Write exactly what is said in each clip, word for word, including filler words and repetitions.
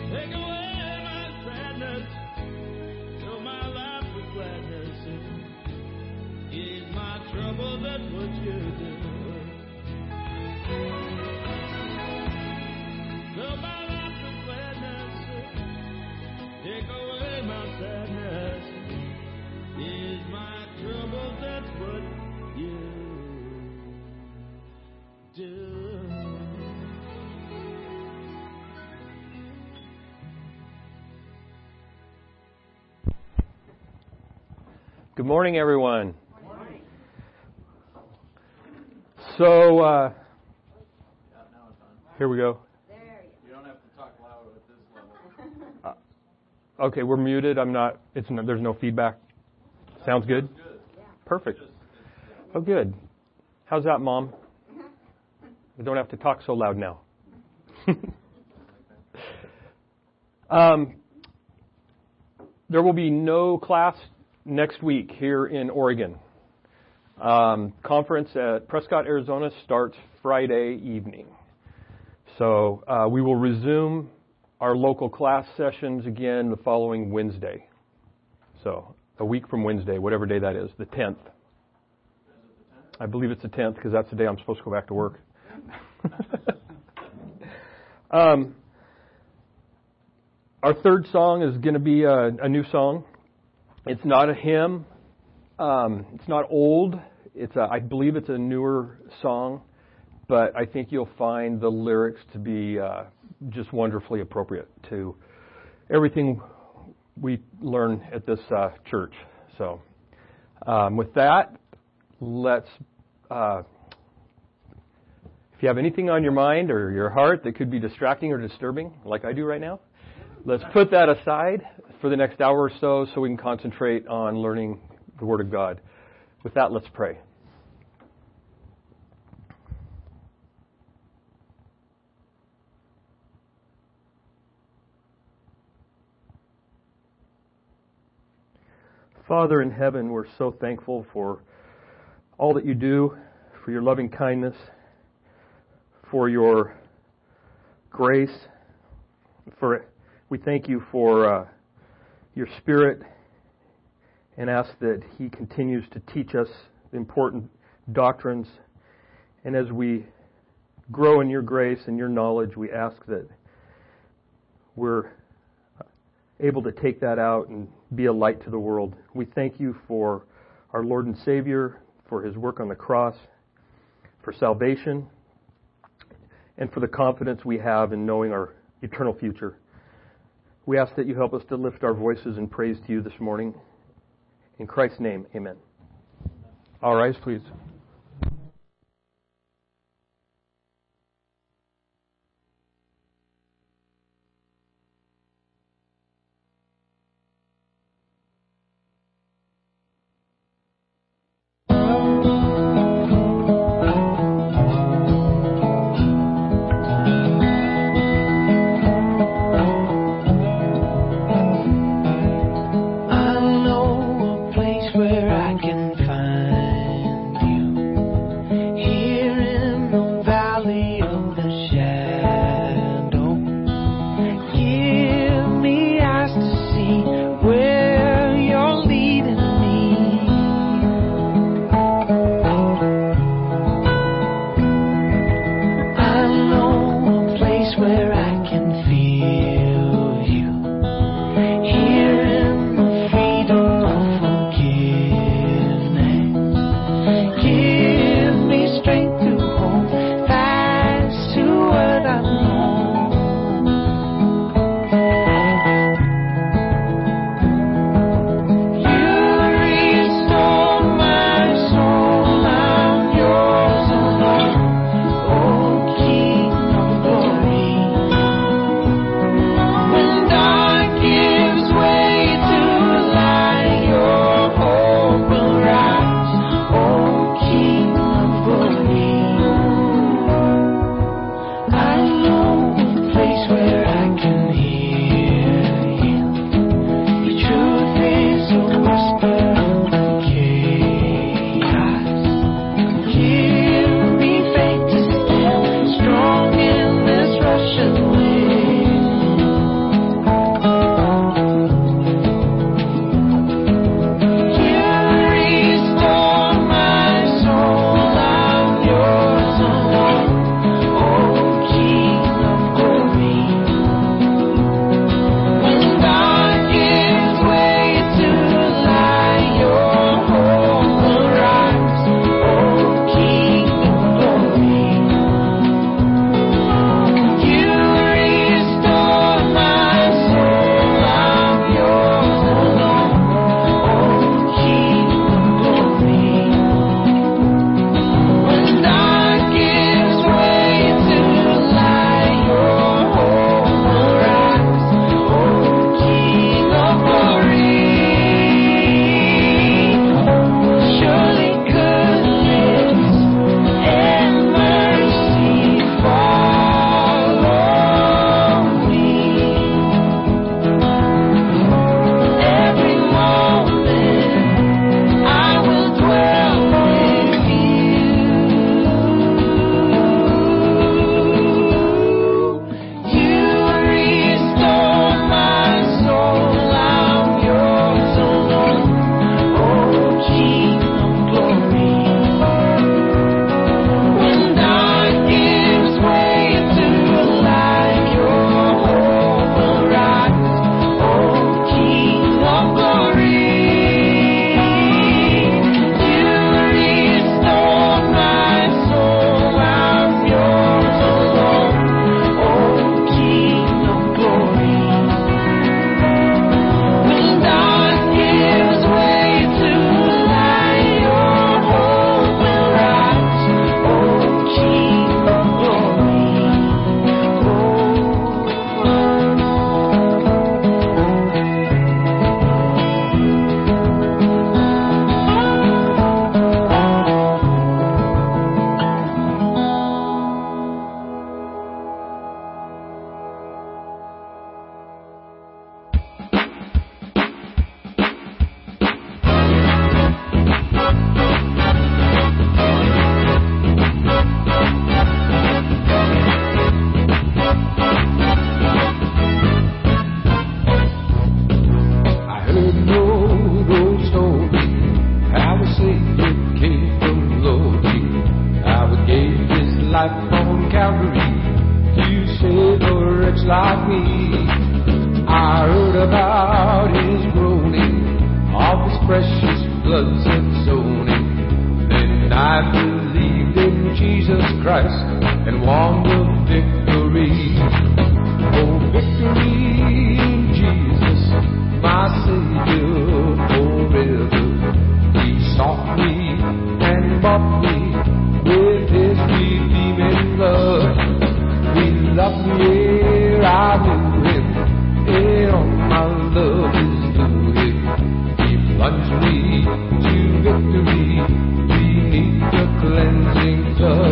Take away my sadness, fill my life with gladness. Ease my trouble, that's what you do. Fill my life with gladness, take away my sadness. Ease my trouble, that's what you do. Good morning, everyone. Good morning. So, uh, here we go. There You don't have to talk loud at this level. Uh, okay, we're muted. I'm not. It's no, there's no feedback. Sounds good. Good. Perfect. Oh, good. How's that, Mom? We don't have to talk so loud now. um, there will be no class next week here in Oregon. Um, conference at Prescott, Arizona starts Friday evening. So uh, we will resume our local class sessions again the following Wednesday. So a week from Wednesday, whatever day that is, the tenth. I believe it's the tenth because that's the day I'm supposed to go back to work. um, our third song is going to be a, a new song. It's not a hymn. Um, it's not old. It's a, I believe it's a newer song, but I think you'll find the lyrics to be uh, just wonderfully appropriate to everything we learn at this uh, church. So, um, with that, let's. Uh, if you have anything on your mind or your heart that could be distracting or disturbing, like I do right now, let's put that aside for the next hour or so so we can concentrate on learning the Word of God. With that, let's pray. Father in heaven, we're so thankful for all that you do, for your loving kindness, for your grace, for we thank you for uh, your Spirit and ask that He continues to teach us important doctrines. And as we grow in your grace and your knowledge, we ask that we're able to take that out and be a light to the world. We thank you for our Lord and Savior, for His work on the cross, for salvation, and for the confidence we have in knowing our eternal future. We ask that you help us to lift our voices in praise to you this morning. In Christ's name, amen. All rise, please. I know a place where I can find you. Christ and won the victory. Oh, victory in Jesus, my Savior forever. He sought me and bought me with His redeeming blood. He loved me ere I knew Him, and all my love is due Him. He plunged me to victory beneath the cleansing flood.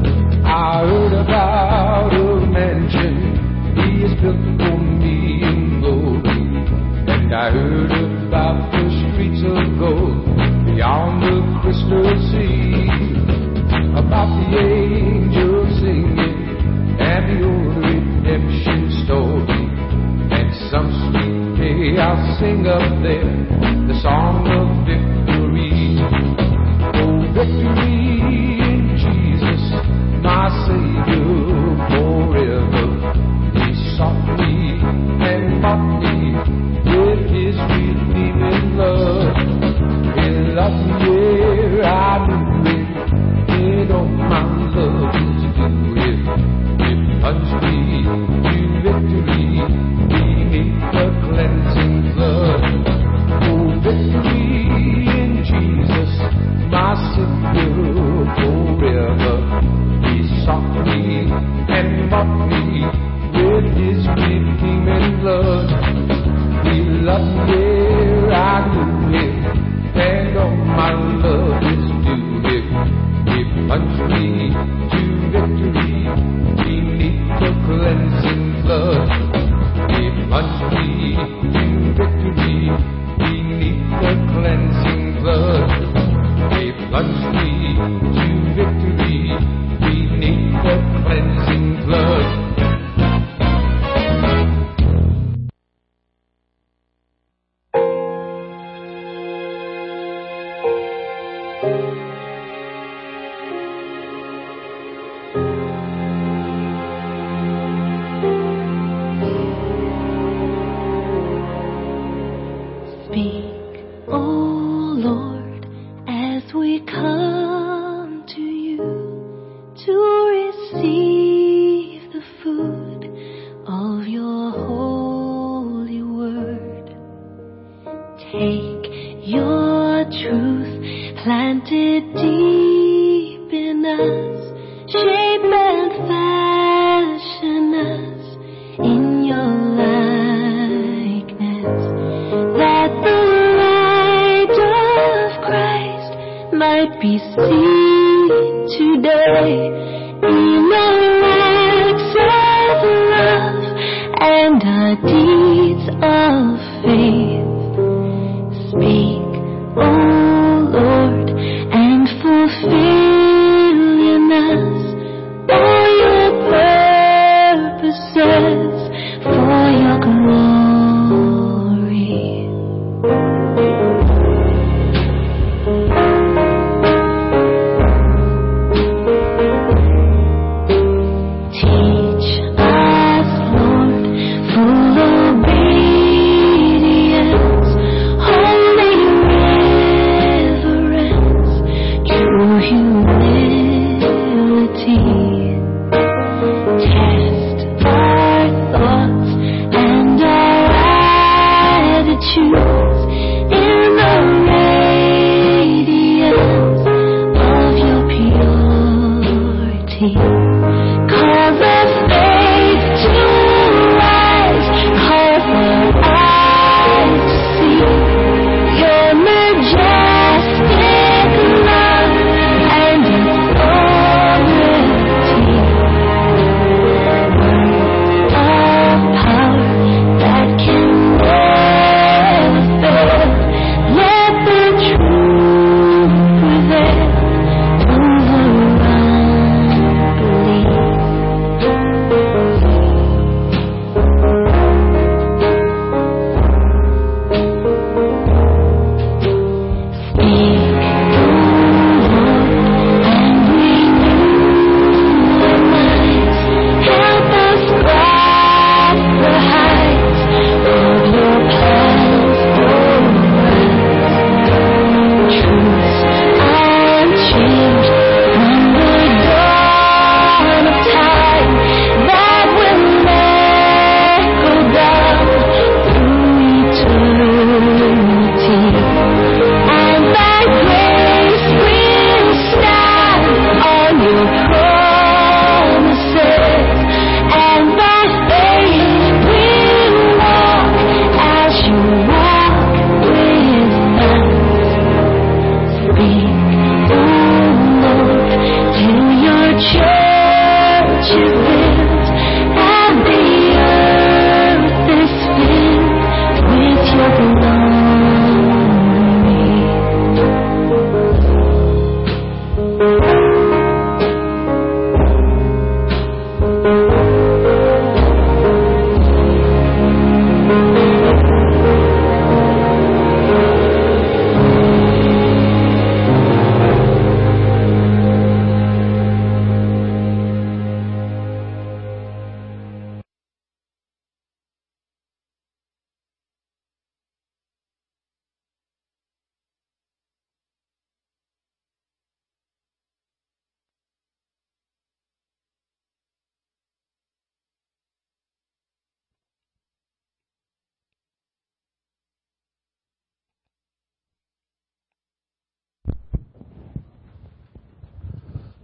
I heard about a mansion He has built for me in glory, and I heard about the streets of gold beyond the crystal sea, about the angels singing and the old redemption story. And some sweet day I'll sing up there the song of victory. Oh, victory in Jesus, my Savior forever. He sought me and bought me with His redeeming blood. He loved me ere I knew Him, and all my love is due Him. He plunged me to victory beneath the cleansing flood. Oh, victory in Jesus, my Savior forever. He sought me and bought me with His redeeming blood. He loved me ere I knew Him, and all my love is due Him. He plunged me to victory beneath the cleansing flood. He plunged me to victory beneath the cleansing flood. He plunged me to victory beneath the cleansing flood.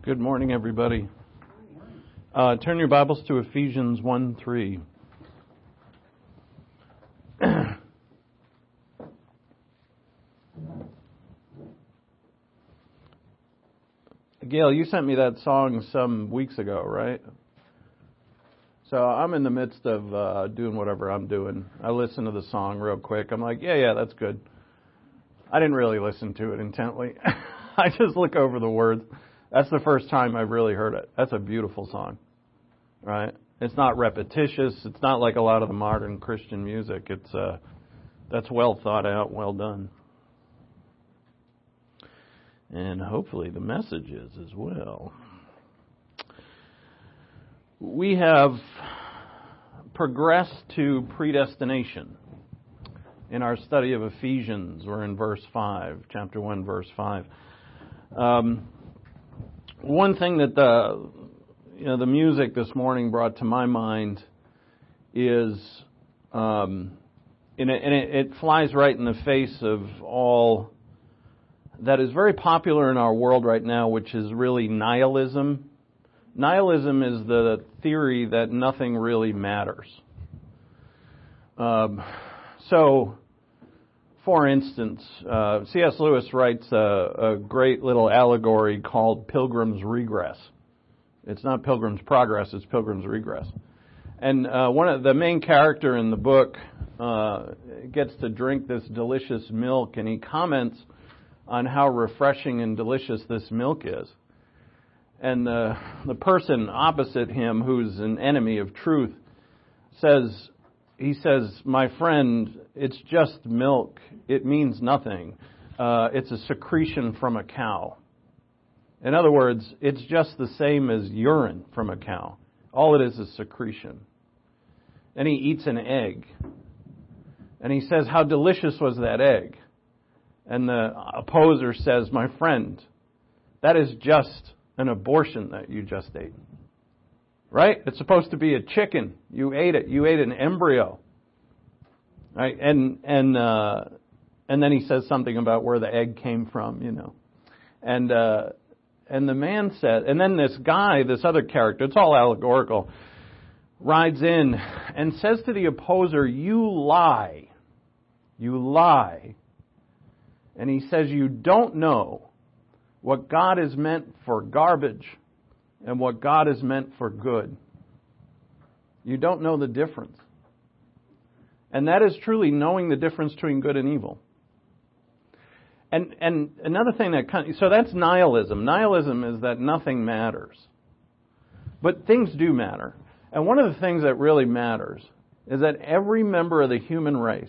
Good morning, everybody. Uh, turn your Bibles to Ephesians one three. Gail, you sent me that song some weeks ago, right? So I'm in the midst of uh, doing whatever I'm doing. I listened to the song real quick. I'm like, yeah, yeah, that's good. I didn't really listen to it intently. I just look over the words. That's the first time I've really heard it. That's a beautiful song, right? It's not repetitious. It's not like a lot of the modern Christian music. It's uh, that's well thought out, well done. And hopefully the message is as well. We have progressed to predestination in our study of Ephesians. We're in verse five, chapter one, verse five. Um, one thing that the you know the music this morning brought to my mind is, um, and, it, and it, it flies right in the face of all that is very popular in our world right now, which is really nihilism. Nihilism is the theory that nothing really matters. Um, so, for instance, uh, C S Lewis writes a, a great little allegory called Pilgrim's Regress. It's not Pilgrim's Progress, it's Pilgrim's Regress. And uh, one of the main character in the book uh, gets to drink this delicious milk, and he comments on how refreshing and delicious this milk is. And the the person opposite him, who's an enemy of truth, says, he says, my friend, it's just milk. It means nothing. Uh, it's a secretion from a cow. In other words, it's just the same as urine from a cow. All it is is secretion. And he eats an egg. And he says, how delicious was that egg? And the opposer says, my friend, that is just an abortion that you just ate. Right? It's supposed to be a chicken. You ate it. You ate an embryo. Right? And and uh, and then he says something about where the egg came from, you know. And uh, and the man said, and then this guy, this other character, it's all allegorical, rides in and says to the opposer, you lie. You lie. And he says, you don't know what God is meant for garbage and what God is meant for good. You don't know the difference. And that is truly knowing the difference between good and evil. And and another thing that kind of, so that's nihilism. Nihilism is that nothing matters. But things do matter. And one of the things that really matters is that every member of the human race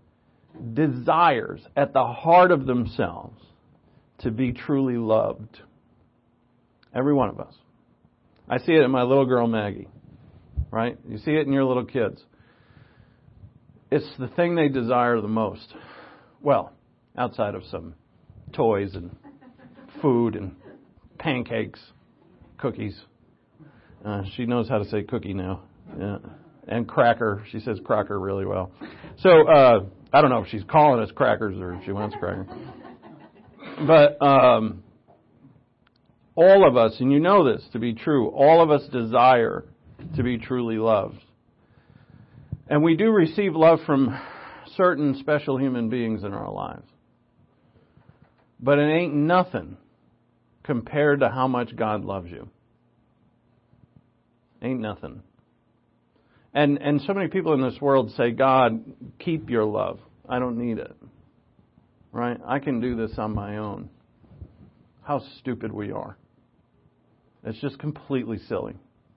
desires at the heart of themselves to be truly loved. Every one of us. I see it in my little girl Maggie, right? You see it in your little kids. It's the thing they desire the most. Well, outside of some toys and food and pancakes, cookies. Uh, she knows how to say cookie now. Yeah. And cracker. She says cracker really well. So, uh, I don't know if she's calling us crackers or if she wants crackers. But um, all of us, and you know this to be true, all of us desire to be truly loved. And we do receive love from certain special human beings in our lives. But it ain't nothing compared to how much God loves you. Ain't nothing. And and so many people in this world say, God, keep your love. I don't need it. Right? I can do this on my own. How stupid we are. It's just completely silly.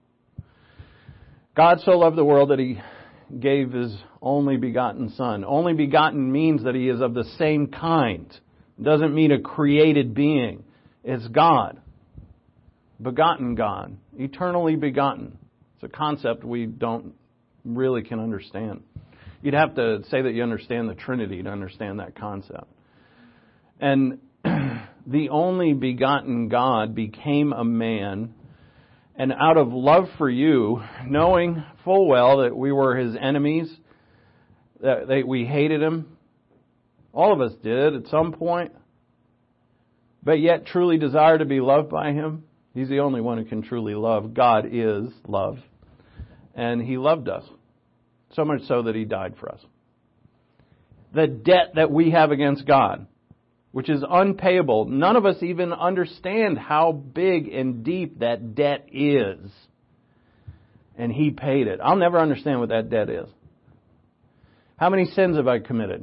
God so loved the world that He gave His only begotten Son. Only begotten means that He is of the same kind. It doesn't mean a created being. It's God. Begotten God. Eternally begotten. It's a concept we don't really can understand. You'd have to say that you understand the Trinity to understand that concept. And the only begotten God became a man, and out of love for you, knowing full well that we were His enemies, that, that we hated Him, all of us did at some point, but yet truly desire to be loved by Him, He's the only one who can truly love. God is love. And He loved us. So much so that He died for us. The debt that we have against God, which is unpayable, none of us even understand how big and deep that debt is. And He paid it. I'll never understand what that debt is. How many sins have I committed?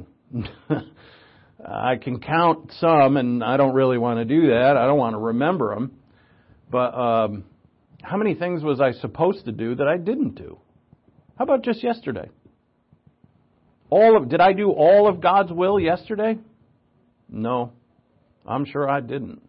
I can count some, and I don't really want to do that. I don't want to remember them. But um, how many things was I supposed to do that I didn't do? How about just yesterday? All of did I do all of God's will yesterday? No, I'm sure I didn't.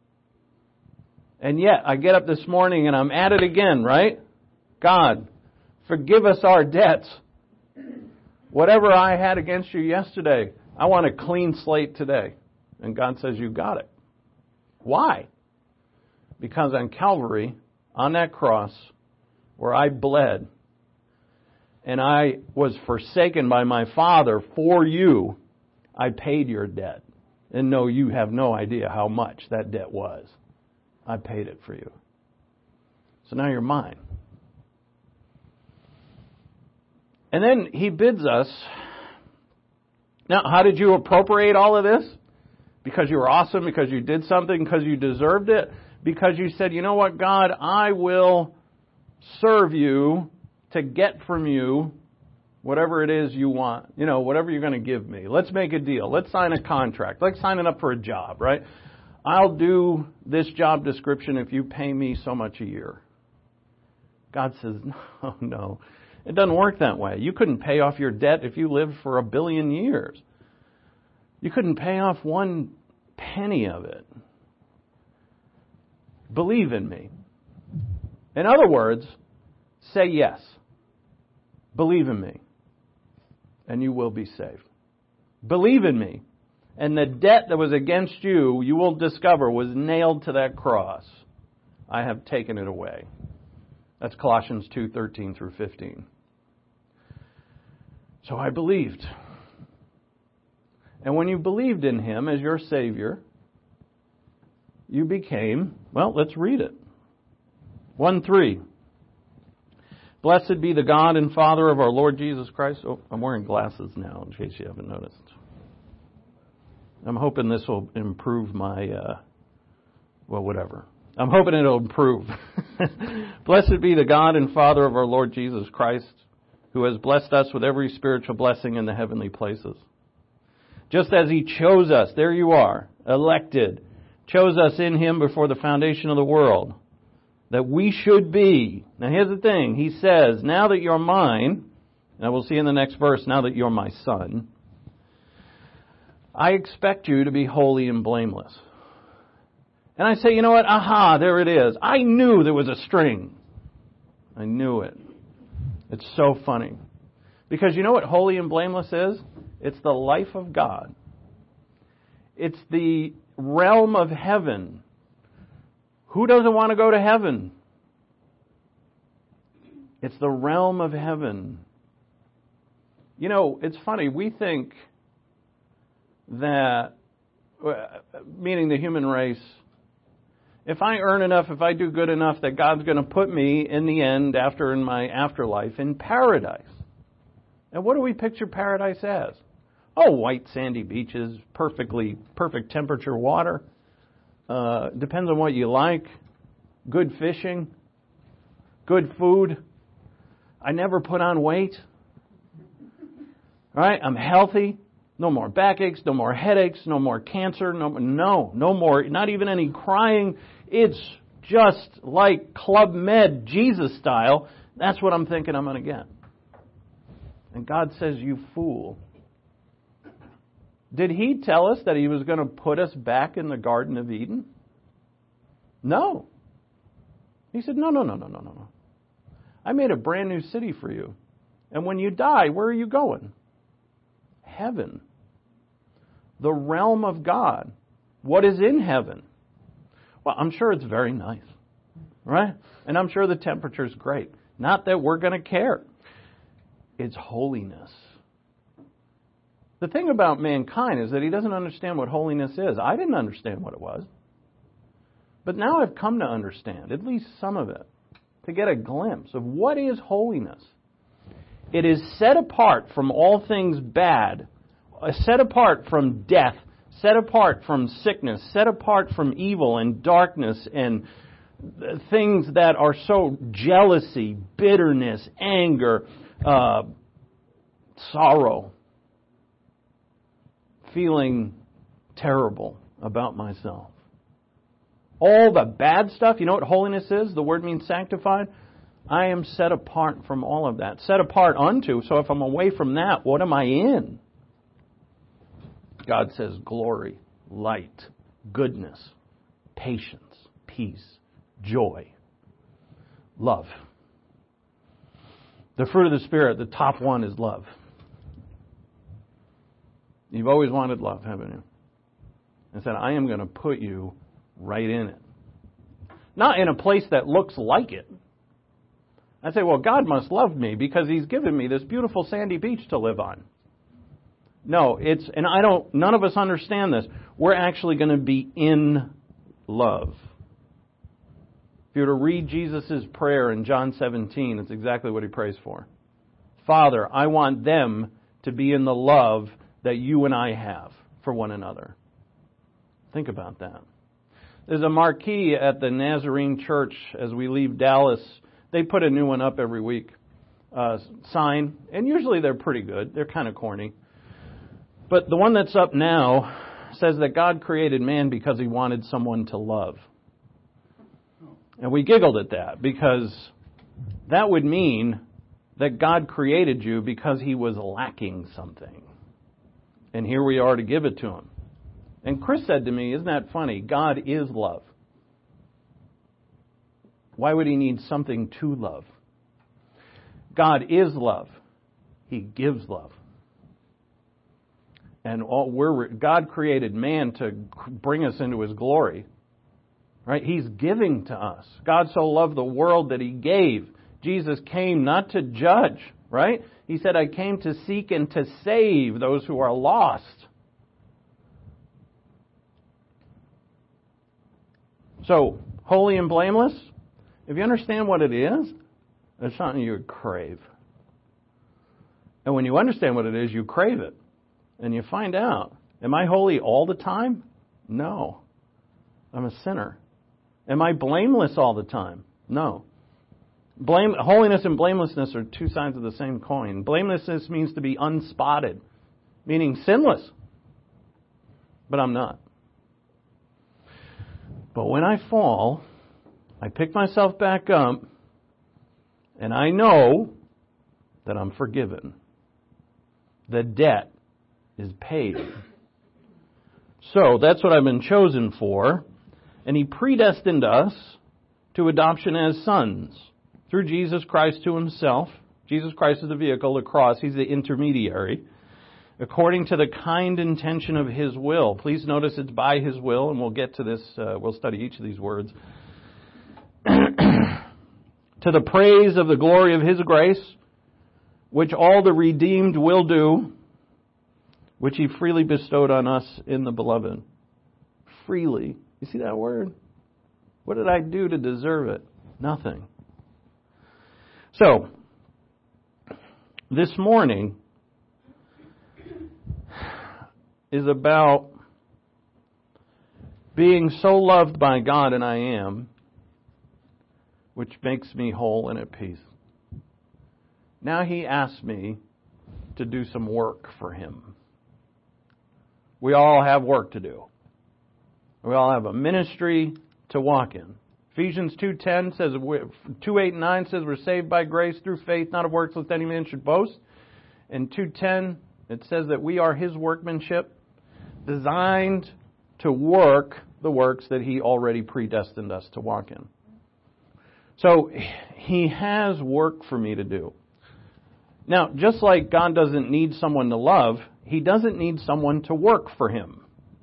And yet, I get up this morning and I'm at it again, right? God, forgive us our debts. Whatever I had against you yesterday, I want a clean slate today. And God says, you got it. Why? Because on Calvary, on that cross, where I bled, and I was forsaken by my Father for you, I paid your debt. And no, you have no idea how much that debt was. I paid it for you. So now you're mine. And then He bids us. Now, how did you appropriate all of this? Because you were awesome, because you did something, because you deserved it, because you said, you know what, God, I will serve you to get from you whatever it is you want. You know, whatever you're going to give me. Let's make a deal. Let's sign a contract. Like signing up for a job, right? I'll do this job description if you pay me so much a year. God says, no, no. It doesn't work that way. You couldn't pay off your debt if you lived for a billion years. You couldn't pay off one penny of it. Believe in me. In other words, say yes. Believe in me. And you will be saved. Believe in me. And the debt that was against you, you will discover, was nailed to that cross. I have taken it away. That's Colossians two, thirteen through fifteen. So I believed. And when you believed in Him as your Savior, you became, well, let's read it. one three. Blessed be the God and Father of our Lord Jesus Christ. Oh, I'm wearing glasses now, in case you haven't noticed. I'm hoping this will improve my, uh, well, whatever. I'm hoping it'll improve. Blessed be the God and Father of our Lord Jesus Christ, who has blessed us with every spiritual blessing in the heavenly places. Just as He chose us, there you are, elected, chose us in Him before the foundation of the world, that we should be. Now here's the thing. He says, now that you're mine, and we'll see in the next verse, now that you're my son, I expect you to be holy and blameless. And I say, you know what? Aha, there it is. I knew there was a string. I knew it. It's so funny. Because you know what holy and blameless is? It's the life of God. It's the realm of heaven. Who doesn't want to go to heaven? It's the realm of heaven. You know, it's funny. We think that, meaning the human race, if I earn enough, if I do good enough, that God's going to put me in the end, after in my afterlife, in paradise. And what do we picture paradise as? Oh, white sandy beaches, perfectly perfect temperature water. Uh, depends on what you like. Good fishing. Good food. I never put on weight. All right, I'm healthy. No more backaches, no more headaches, no more cancer, no, no, no more, not even any crying. It's just like Club Med, Jesus style. That's what I'm thinking I'm going to get. And God says, you fool. Did He tell us that He was going to put us back in the Garden of Eden? No. He said, no, no, no, no, no, no. I made a brand new city for you. And when you die, where are you going? Heaven. The realm of God. What is in heaven? Well, I'm sure it's very nice. Right? And I'm sure the temperature's great. Not that we're going to care. It's holiness. The thing about mankind is that he doesn't understand what holiness is. I didn't understand what it was. But now I've come to understand, at least some of it, to get a glimpse of what is holiness. It is set apart from all things bad, set apart from death, set apart from sickness, set apart from evil and darkness and things that are so jealousy, bitterness, anger, uh, sorrow, feeling terrible about myself. All the bad stuff, you know what holiness is? The word means sanctified. I am set apart from all of that. Set apart unto, so if I'm away from that, what am I in? God says glory, light, goodness, patience, peace, joy, love. The fruit of the Spirit, the top one is love. You've always wanted love, haven't you? And said, I am going to put you right in it. Not in a place that looks like it. I say, well, God must love me because He's given me this beautiful sandy beach to live on. No, it's, and I don't, none of us understand this. We're actually going to be in love. If you were to read Jesus' prayer in John seventeen, it's exactly what He prays for. Father, I want them to be in the love that you and I have for one another. Think about that. There's a marquee at the Nazarene Church as we leave Dallas. They put a new one up every week. Uh, sign. And usually they're pretty good. They're kind of corny. But the one that's up now says that God created man because He wanted someone to love. And we giggled at that because that would mean that God created you because He was lacking something. And here we are to give it to Him. And Chris said to me, isn't that funny? God is love. Why would He need something to love? God is love. He gives love. And all we're, God created man to bring us into His glory. Right? He's giving to us. God so loved the world that He gave. Jesus came not to judge, right? He said, I came to seek and to save those who are lost. So, holy and blameless, if you understand what it is, it's something you would crave. And when you understand what it is, you crave it. And you find out, am I holy all the time? No. I'm a sinner. Am I blameless all the time? No. Blame, holiness and blamelessness are two sides of the same coin. Blamelessness means to be unspotted, meaning sinless. But I'm not. But when I fall, I pick myself back up, and I know that I'm forgiven. The debt is paid. So that's what I've been chosen for. And He predestined us to adoption as sons through Jesus Christ to Himself. Jesus Christ is the vehicle, the cross. He's the intermediary. According to the kind intention of His will. Please notice it's by His will, and we'll get to this. Uh, we'll study each of these words. To the praise of the glory of His grace, which all the redeemed will do, which He freely bestowed on us in the Beloved. Freely. You see that word? What did I do to deserve it? Nothing. So, this morning is about being so loved by God, and I am, which makes me whole and at peace. Now He asks me to do some work for Him. We all have work to do. We all have a ministry to walk in. Ephesians two ten says, two eight and nine says we're saved by grace through faith, not of works, lest any man should boast. And two ten, it says that we are His workmanship, designed to work the works that He already predestined us to walk in. So He has work for me to do. Now, just like God doesn't need someone to love, He doesn't need someone to work for Him.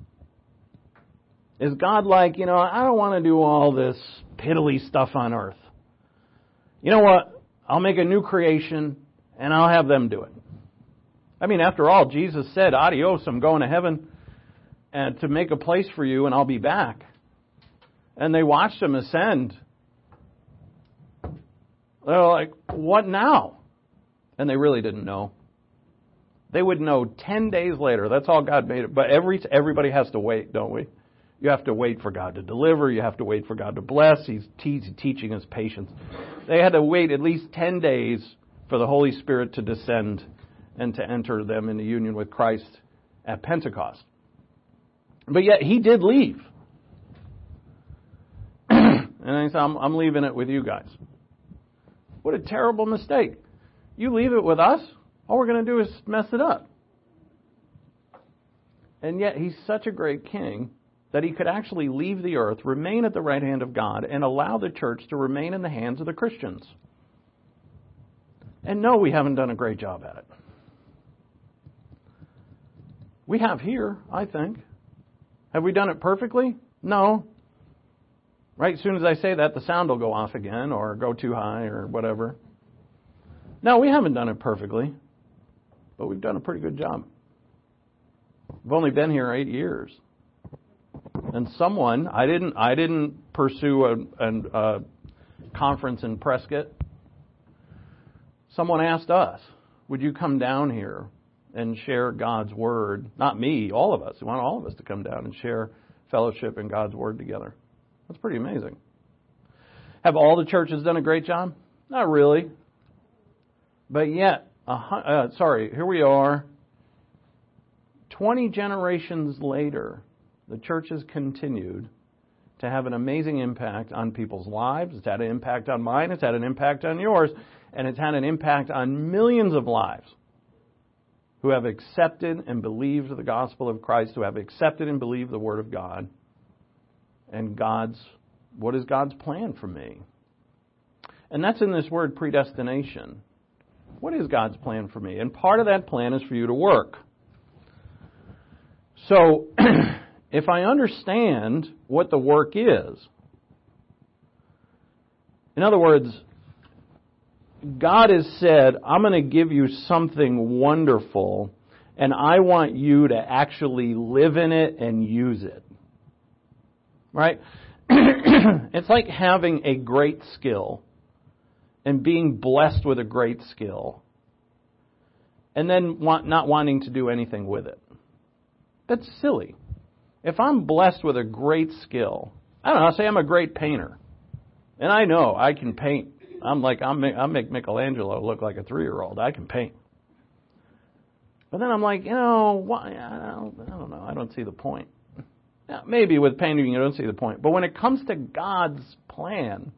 Is God like, you know, I don't want to do all this piddly stuff on earth. You know what? I'll make a new creation and I'll have them do it. I mean, after all, Jesus said, adios, I'm going to heaven and to make a place for you and I'll be back. and they watched him ascend. They're like, what now? And they really didn't know. They would know ten days later. That's all God made it. But every everybody has to wait, don't we? You have to wait for God to deliver. You have to wait for God to bless. He's te- teaching us patience. They had to wait at least ten days for the Holy Spirit to descend and to enter them into union with Christ at Pentecost. But yet he did leave. And he said, I'm, I'm leaving it with you guys. What a terrible mistake. You leave it with us, all we're going to do is mess it up. And yet he's such a great king that he could actually leave the earth, remain at the right hand of God, and allow the church to remain in the hands of the Christians. And no, we haven't done a great job at it. We have here, I think. Have we done it perfectly? No. Right? As soon as I say that, the sound will go off again or go too high or whatever. No, we haven't done it perfectly, but we've done a pretty good job. We've only been here eight years. And someone, I didn't I didn't pursue a, a, a conference in Prescott. Someone asked us, would you come down here and share God's Word? Not me, all of us. We want all of us to come down and share fellowship and God's Word together. That's pretty amazing. Have all the churches done a great job? Not really. But yet, uh, sorry, here we are. twenty generations later, the church has continued to have an amazing impact on people's lives. It's had an impact on mine. It's had an impact on yours. And it's had an impact on millions of lives who have accepted and believed the gospel of Christ, who have accepted and believed the Word of God. And God's, what is God's plan for me? And that's in this word predestination. What is God's plan for me? And part of that plan is for you to work. So, if I understand what the work is, in other words, God has said, I'm going to give you something wonderful, and I want you to actually live in it and use it. Right? It's like having a great skill and being blessed with a great skill and then want, not wanting to do anything with it. That's silly. If I'm blessed with a great skill, I don't know, say I'm a great painter, and I know I can paint. I'm like, I'm, I make Michelangelo look like a three-year-old. I can paint. But then I'm like, you know, why? I don't, I don't know. I don't see the point. Now, maybe with painting you don't see the point. But when it comes to God's plan,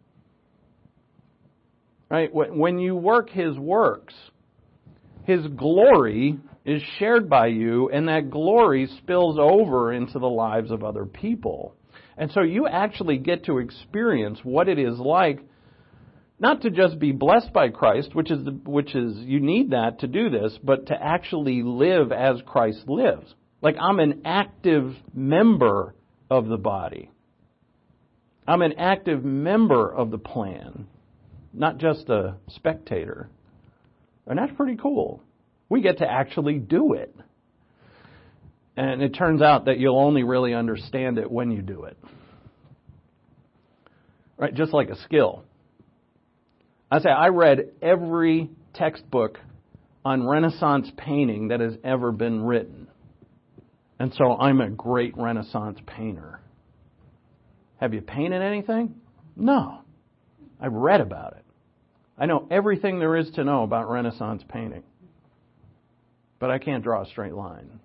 right, when you work His works, His glory is shared by you, and that glory spills over into the lives of other people. And so you actually get to experience what it is like not to just be blessed by Christ, which is the, which is you need that to do this, but to actually live as Christ lives. Like I'm an active member of the body. I'm an active member of the plan, not just a spectator. And that's pretty cool. We get to actually do it. And it turns out that you'll only really understand it when you do it. Right? Just like a skill. I say I read every textbook on Renaissance painting that has ever been written. And so I'm a great Renaissance painter. Have you painted anything? No. I've read about it. I know everything there is to know about Renaissance painting. But I can't draw a straight line.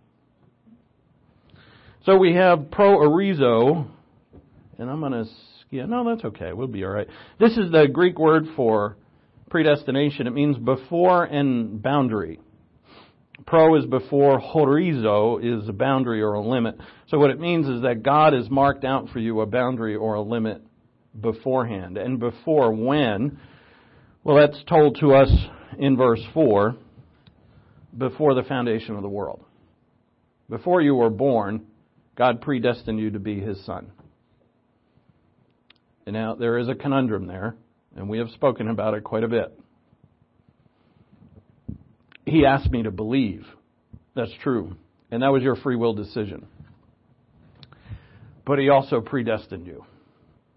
So we have proorizo, and I'm going to, yeah, no, that's okay. We'll be all right. This is the Greek word for predestination. It means before and boundary. Pro is before, horizo is a boundary or a limit. So what it means is that God has marked out for you a boundary or a limit beforehand. And before when? Well, that's told to us in verse four, before the foundation of the world. Before you were born, God predestined you to be His son. And now there is a conundrum there, and we have spoken about it quite a bit. He asked me to believe. That's true. And that was your free will decision. But He also predestined you.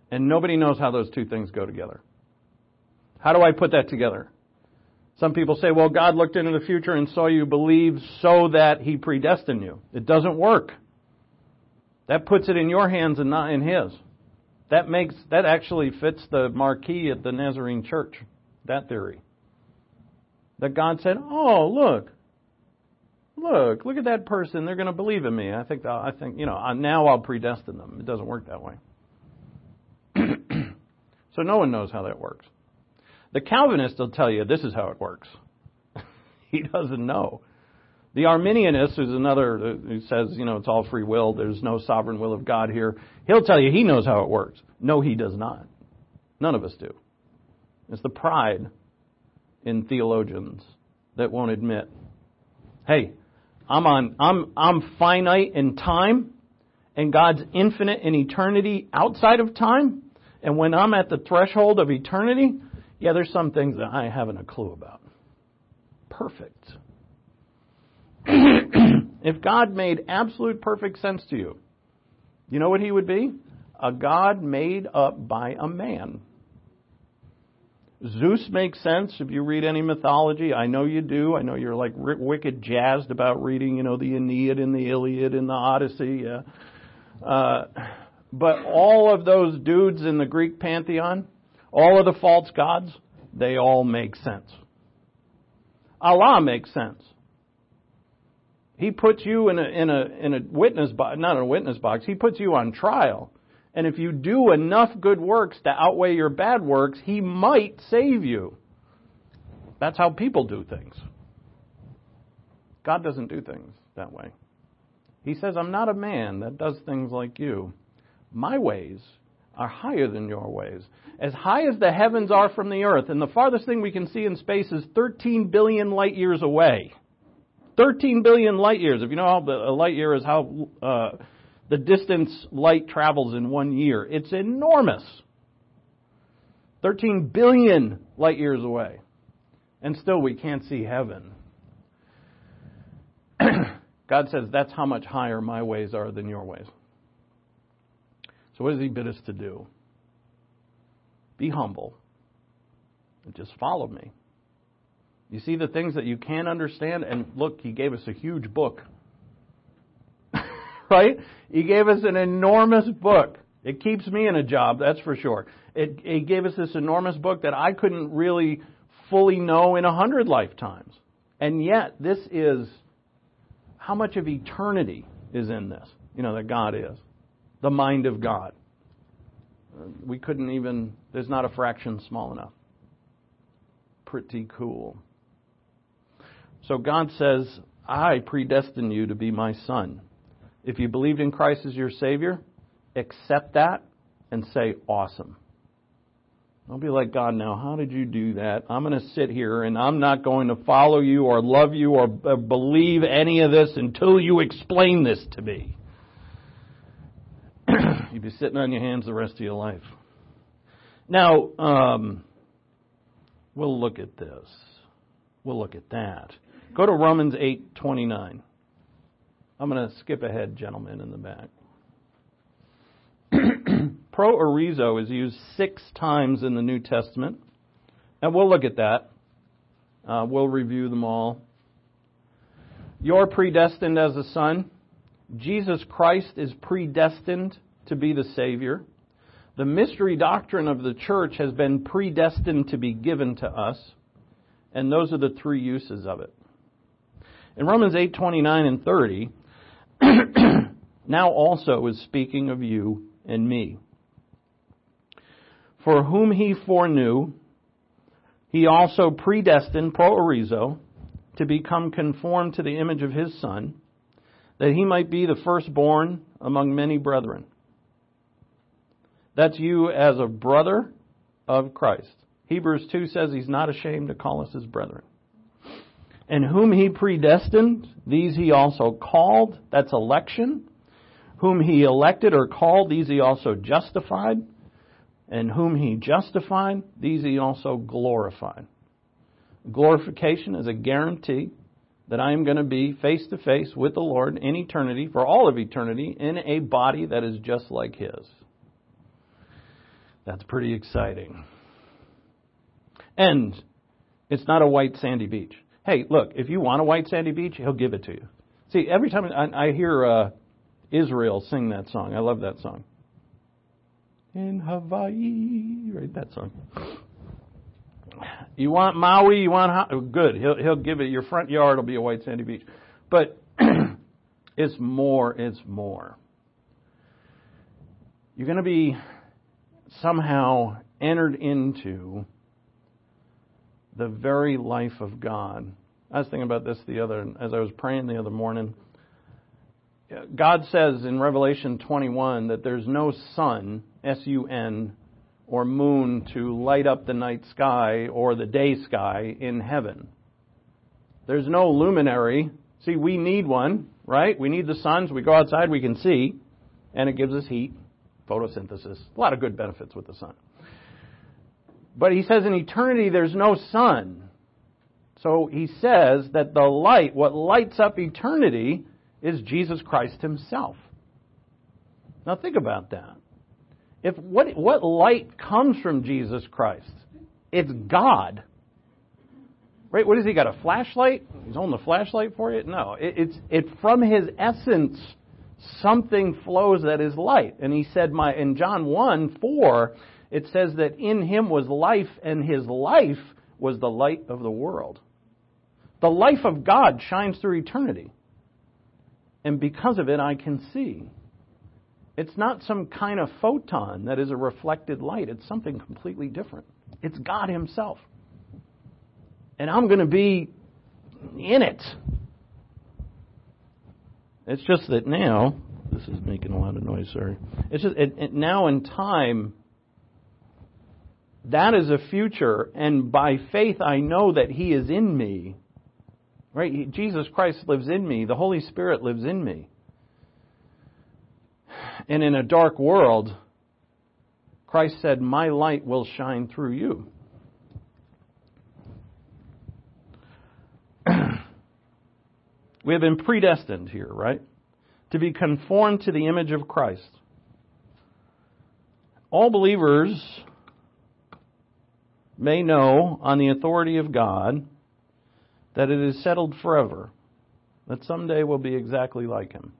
And nobody knows how those two things go together. How do I put that together? Some people say, well, God looked into the future and saw you believe so that He predestined you. It doesn't work. That puts it in your hands and not in His. That makes that actually fits the marquee at the Nazarene Church, that theory. That God said, oh, look, look, look at that person. They're going to believe in me. I think, I think, you know, now I'll predestine them. It doesn't work that way. So no one knows how that works. The Calvinist will tell you this is how it works. He doesn't know. The Arminianist, who's another who says, you know, it's all free will, there's no sovereign will of God here, he'll tell you he knows how it works. No, he does not. None of us do. It's the pride in theologians that won't admit, hey, I'm on I'm I'm finite in time, and God's infinite in eternity outside of time, and when I'm at the threshold of eternity, yeah, there's some things that I haven't a clue about. Perfect. If God made absolute perfect sense to you, you know what He would be? A God made up by a man. Zeus makes sense if you read any mythology. I know you do. I know you're like wicked jazzed about reading, you know, the Aeneid and the Iliad and the Odyssey. Yeah. Uh, but all of those dudes in the Greek pantheon, all of the false gods, they all make sense. Allah makes sense. He puts you in a in a in a witness box, not in a witness box. He puts you on trial, and if you do enough good works to outweigh your bad works, He might save you. That's how people do things. God doesn't do things that way. He says, "I'm not a man that does things like you. My ways are higher than your ways, as high as the heavens are from the earth." And the farthest thing we can see in space is thirteen billion light years away. thirteen billion light years. If you know how the, a light year is how uh, the distance light travels in one year. It's enormous. thirteen billion light years away. And still we can't see heaven. God says, that's how much higher my ways are than your ways. So what does He bid us to do? Be humble and just follow me. You see the things that you can't understand, and look, He gave us a huge book. Right? He gave us an enormous book. It keeps me in a job, that's for sure. It, it gave us this enormous book that I couldn't really fully know in a hundred lifetimes. And yet, this is how much of eternity is in this, you know, that God is. The mind of God. We couldn't even, there's not a fraction small enough. Pretty cool. So God says, I predestined you to be my son. If you believed in Christ as your Savior, accept that and say, awesome. Don't be like, God, now, how did you do that? I'm going to sit here and I'm not going to follow you or love you or believe any of this until you explain this to me. You'd be sitting on your hands the rest of your life. Now, um, we'll look at this. We'll look at that. Go to Romans eight twenty-nine. I'm going to skip ahead, gentlemen, in the back. Proorizo is used six times in the New Testament. And we'll look at that. Uh, we'll review them all. You're predestined as a son. Jesus Christ is predestined to be the Savior. The mystery doctrine of the church has been predestined to be given to us. And those are the three uses of it. In Romans eight twenty-nine and thirty, now also is speaking of you and me. For whom He foreknew, He also predestined, proorizo, to become conformed to the image of His Son, that He might be the firstborn among many brethren. That's you as a brother of Christ. Hebrews two says He's not ashamed to call us His brethren. And whom He predestined, these He also called. That's election. Whom He elected or called, these He also justified. And whom He justified, these He also glorified. Glorification is a guarantee that I am going to be face to face with the Lord in eternity, for all of eternity, in a body that is just like His. That's pretty exciting. And it's not a white sandy beach. Hey, look, if you want a white sandy beach, he'll give it to you. See, every time I, I hear uh, Israel sing that song, I love that song. In Hawaii, right? That song. You want Maui? You want good? He'll he'll give it. Your front yard will be a white sandy beach, but it's more. It's more. You're going to be somehow entered into the very life of God. I was thinking about this the other as I was praying the other morning. God says in Revelation twenty-one that there's no sun, S U N, or moon to light up the night sky or the day sky in heaven. There's no luminary. See, we need one, right? We need the sun, so we go outside, we can see, and it gives us heat, photosynthesis. A lot of good benefits with the sun. But he says in eternity there's no sun. So he says that the light, what lights up eternity, is Jesus Christ himself. Now think about that. If what what light comes from Jesus Christ? It's God. Right? What has he got, a flashlight? He's holding a flashlight for you? No. It, it's it from his essence something flows that is light. And he said my in John one four, it says that in him was life, and his life was the light of the world. The life of God shines through eternity. And because of it, I can see. It's not some kind of photon that is a reflected light. It's something completely different. It's God himself. And I'm going to be in it. It's just that now, this is making a lot of noise, sorry. It's just it, it, now in time, that is a future, and by faith I know that he is in me. Right? Jesus Christ lives in me. The Holy Spirit lives in me. And in a dark world, Christ said, my light will shine through you. We have been predestined here, right? To be conformed to the image of Christ. All believers may know on the authority of God that it is settled forever, that someday we'll be exactly like him.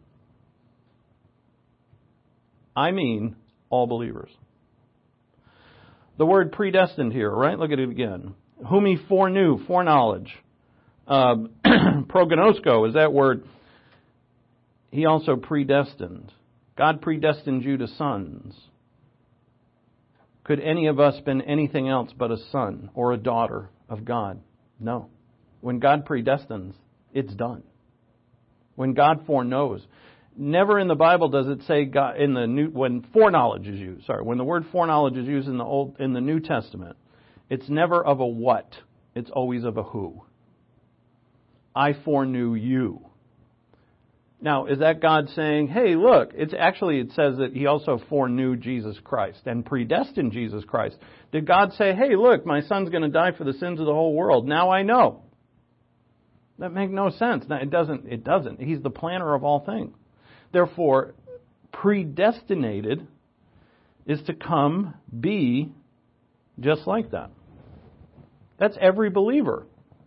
I mean, all believers. The word predestined here, right? Look at it again. Whom he foreknew, foreknowledge. Uh, prognosko is that word. He also predestined. God predestined you to sons. Could any of us been anything else but a son or a daughter of God? No. When God predestines, it's done. When God foreknows. Never in the Bible does it say God in the new when foreknowledge is used. Sorry, when the word foreknowledge is used in the old in the New Testament, it's never of a what. It's always of a who. I foreknew you. Now, is that God saying, hey, look, it's actually, it says that he also foreknew Jesus Christ and predestined Jesus Christ. Did God say, hey, look, my son's going to die for the sins of the whole world. Now I know. That makes no sense. Now, it doesn't. It doesn't. He's the planner of all things. Therefore, predestinated is to come be just like that. That's every believer.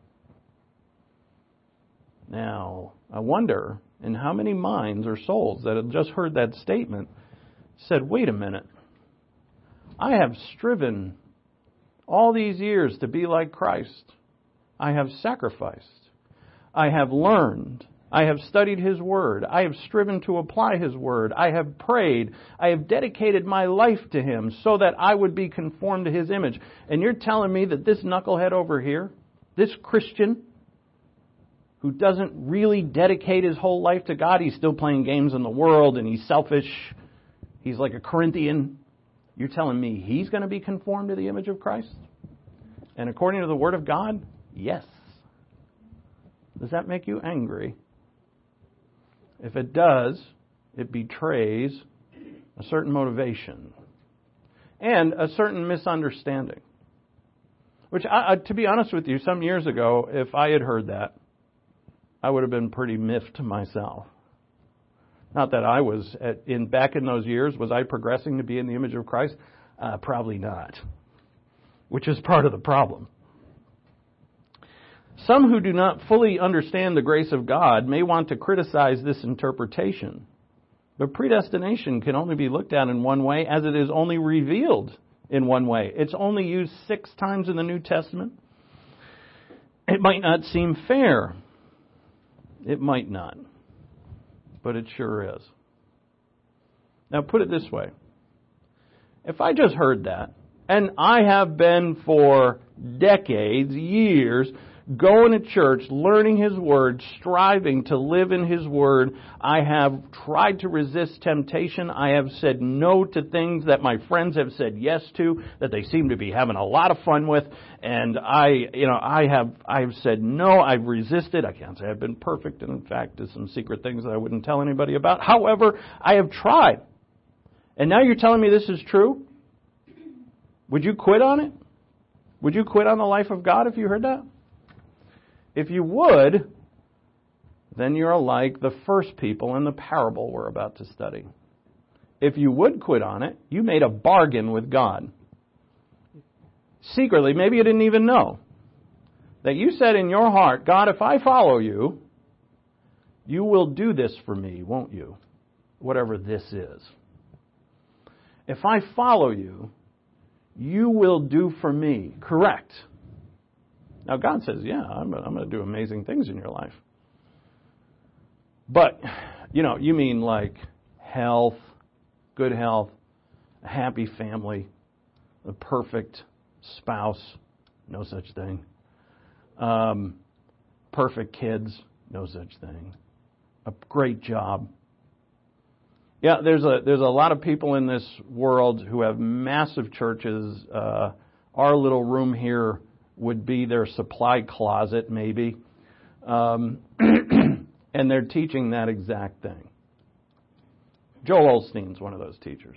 Now, I wonder in how many minds or souls that have just heard that statement said, wait a minute. I have striven all these years to be like Christ. I have sacrificed. I have learned. I have studied his word. I have striven to apply his word. I have prayed. I have dedicated my life to him so that I would be conformed to his image. And you're telling me that this knucklehead over here, this Christian who doesn't really dedicate his whole life to God, he's still playing games in the world and he's selfish. He's like a Corinthian. You're telling me he's going to be conformed to the image of Christ? And according to the word of God, yes. Does that make you angry? If it does, it betrays a certain motivation and a certain misunderstanding. Which, I, to be honest with you, some years ago, if I had heard that, I would have been pretty miffed myself. Not that I was, at, in back in those years, was I progressing to be in the image of Christ? Uh, probably not, which is part of the problem. Some who do not fully understand the grace of God may want to criticize this interpretation. But predestination can only be looked at in one way, as it is only revealed in one way. It's only used six times in the New Testament. It might not seem fair. It might not. But it sure is. Now put it this way. If I just heard that, and I have been for decades, years, going to church, learning His Word, striving to live in His Word. I have tried to resist temptation. I have said no to things that my friends have said yes to, that they seem to be having a lot of fun with. And I, you know, I have, I have said no. I've resisted. I can't say I've been perfect. And in fact, there's some secret things that I wouldn't tell anybody about. However, I have tried. And now you're telling me this is true? Would you quit on it? Would you quit on the life of God if you heard that? If you would, then you're like the first people in the parable we're about to study. If you would quit on it, you made a bargain with God. Secretly, maybe you didn't even know, that you said in your heart, God, if I follow you, you will do this for me, won't you? Whatever this is. If I follow you, you will do for me. Correct. Now, God says, yeah, I'm, I'm going to do amazing things in your life. But, you know, you mean like health, good health, a happy family, the perfect spouse, no such thing. Um, perfect kids, no such thing. A great job. Yeah, there's a there's a lot of people in this world who have massive churches. Uh, our little room here would be their supply closet, maybe. Um, and they're teaching that exact thing. Joel Osteen's one of those teachers.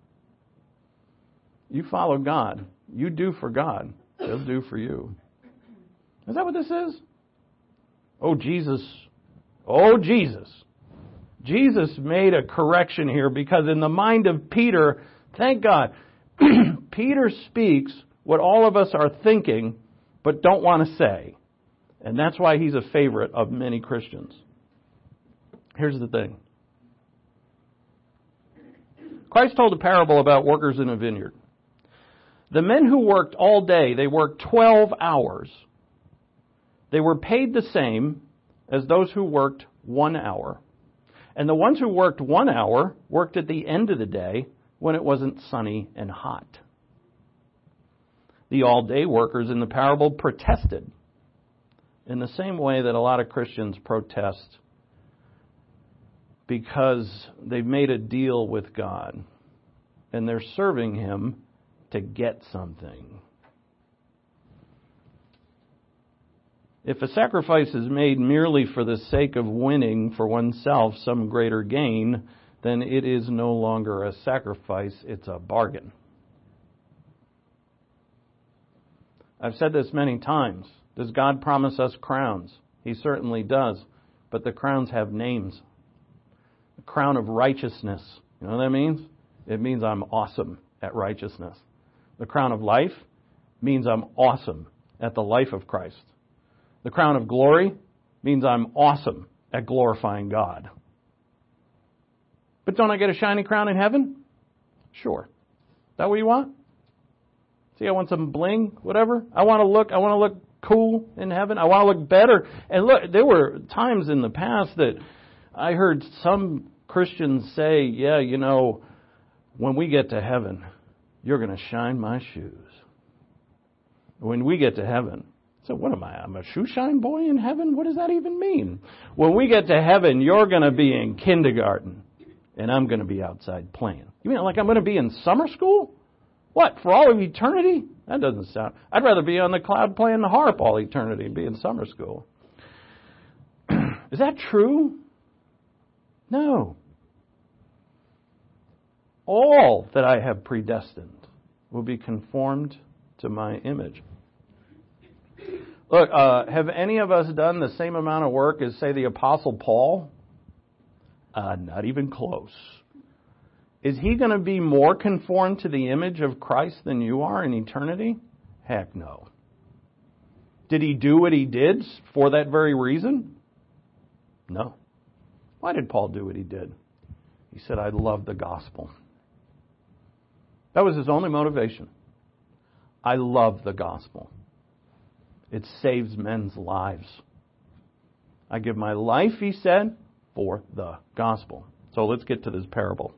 You follow God. You do for God. He'll do for you. Is that what this is? Oh, Jesus. Oh, Jesus. Jesus made a correction here because in the mind of Peter, thank God, Peter speaks what all of us are thinking but don't want to say. And that's why he's a favorite of many Christians. Here's the thing. Christ told a parable about workers in a vineyard. The men who worked all day, they worked twelve hours. They were paid the same as those who worked one hour. And the ones who worked one hour worked at the end of the day when it wasn't sunny and hot. The all-day workers in the parable protested in the same way that a lot of Christians protest because they've made a deal with God and they're serving Him to get something. If a sacrifice is made merely for the sake of winning for oneself some greater gain, then it is no longer a sacrifice, it's a bargain. I've said this many times. Does God promise us crowns? He certainly does. But the crowns have names. The crown of righteousness. You know what that means? It means I'm awesome at righteousness. The crown of life means I'm awesome at the life of Christ. The crown of glory means I'm awesome at glorifying God. But don't I get a shiny crown in heaven? Sure. Is that what you want? See, I want some bling, whatever. I want to look, I want to look cool in heaven. I want to look better. And look, there were times in the past that I heard some Christians say, yeah, you know, when we get to heaven, you're going to shine my shoes. When we get to heaven. So what am I? I'm a shoe shine boy in heaven? What does that even mean? When we get to heaven, you're going to be in kindergarten and I'm going to be outside playing. You mean like I'm going to be in summer school? What, for all of eternity? That doesn't sound... I'd rather be on the cloud playing the harp all eternity and be in summer school. Is that true? No. All that I have predestined will be conformed to my image. Look, uh, have any of us done the same amount of work as, say, the Apostle Paul? Uh, not even close. Is he going to be more conformed to the image of Christ than you are in eternity? Heck no. Did he do what he did for that very reason? No. Why did Paul do what he did? He said, I love the gospel. That was his only motivation. I love the gospel. It saves men's lives. I give my life, he said, for the gospel. So let's get to this parable.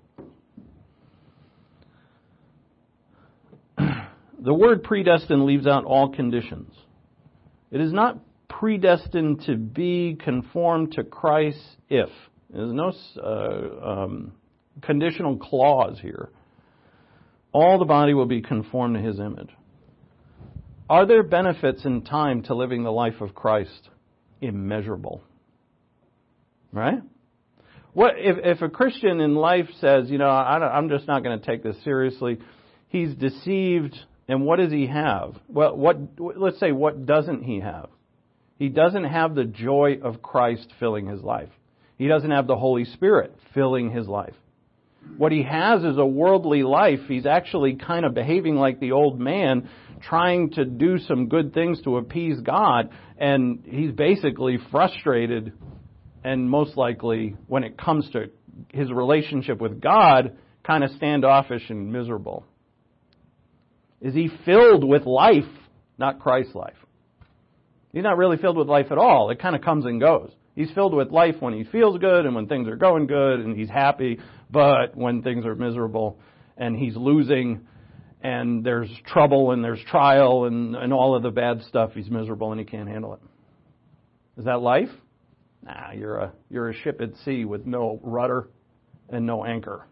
The word predestined leaves out all conditions. It is not predestined to be conformed to Christ if. There's no uh, um, conditional clause here. All the body will be conformed to his image. Are there benefits in time to living the life of Christ? Immeasurable. Right? What if, if a Christian in life says, you know, I don't, I'm just not going to take this seriously, he's deceived, and what does he have? Well, what let's say, what doesn't he have? He doesn't have the joy of Christ filling his life. He doesn't have the Holy Spirit filling his life. What he has is a worldly life. He's actually kind of behaving like the old man, trying to do some good things to appease God, and he's basically frustrated, and most likely, when it comes to his relationship with God, kind of standoffish and miserable. Is he filled with life, not Christ's life? He's not really filled with life at all. It kind of comes and goes. He's filled with life when he feels good and when things are going good and he's happy, but when things are miserable and he's losing and there's trouble and there's trial and, and all of the bad stuff, he's miserable and he can't handle it. Is that life? Nah, you're a you're a ship at sea with no rudder and no anchor.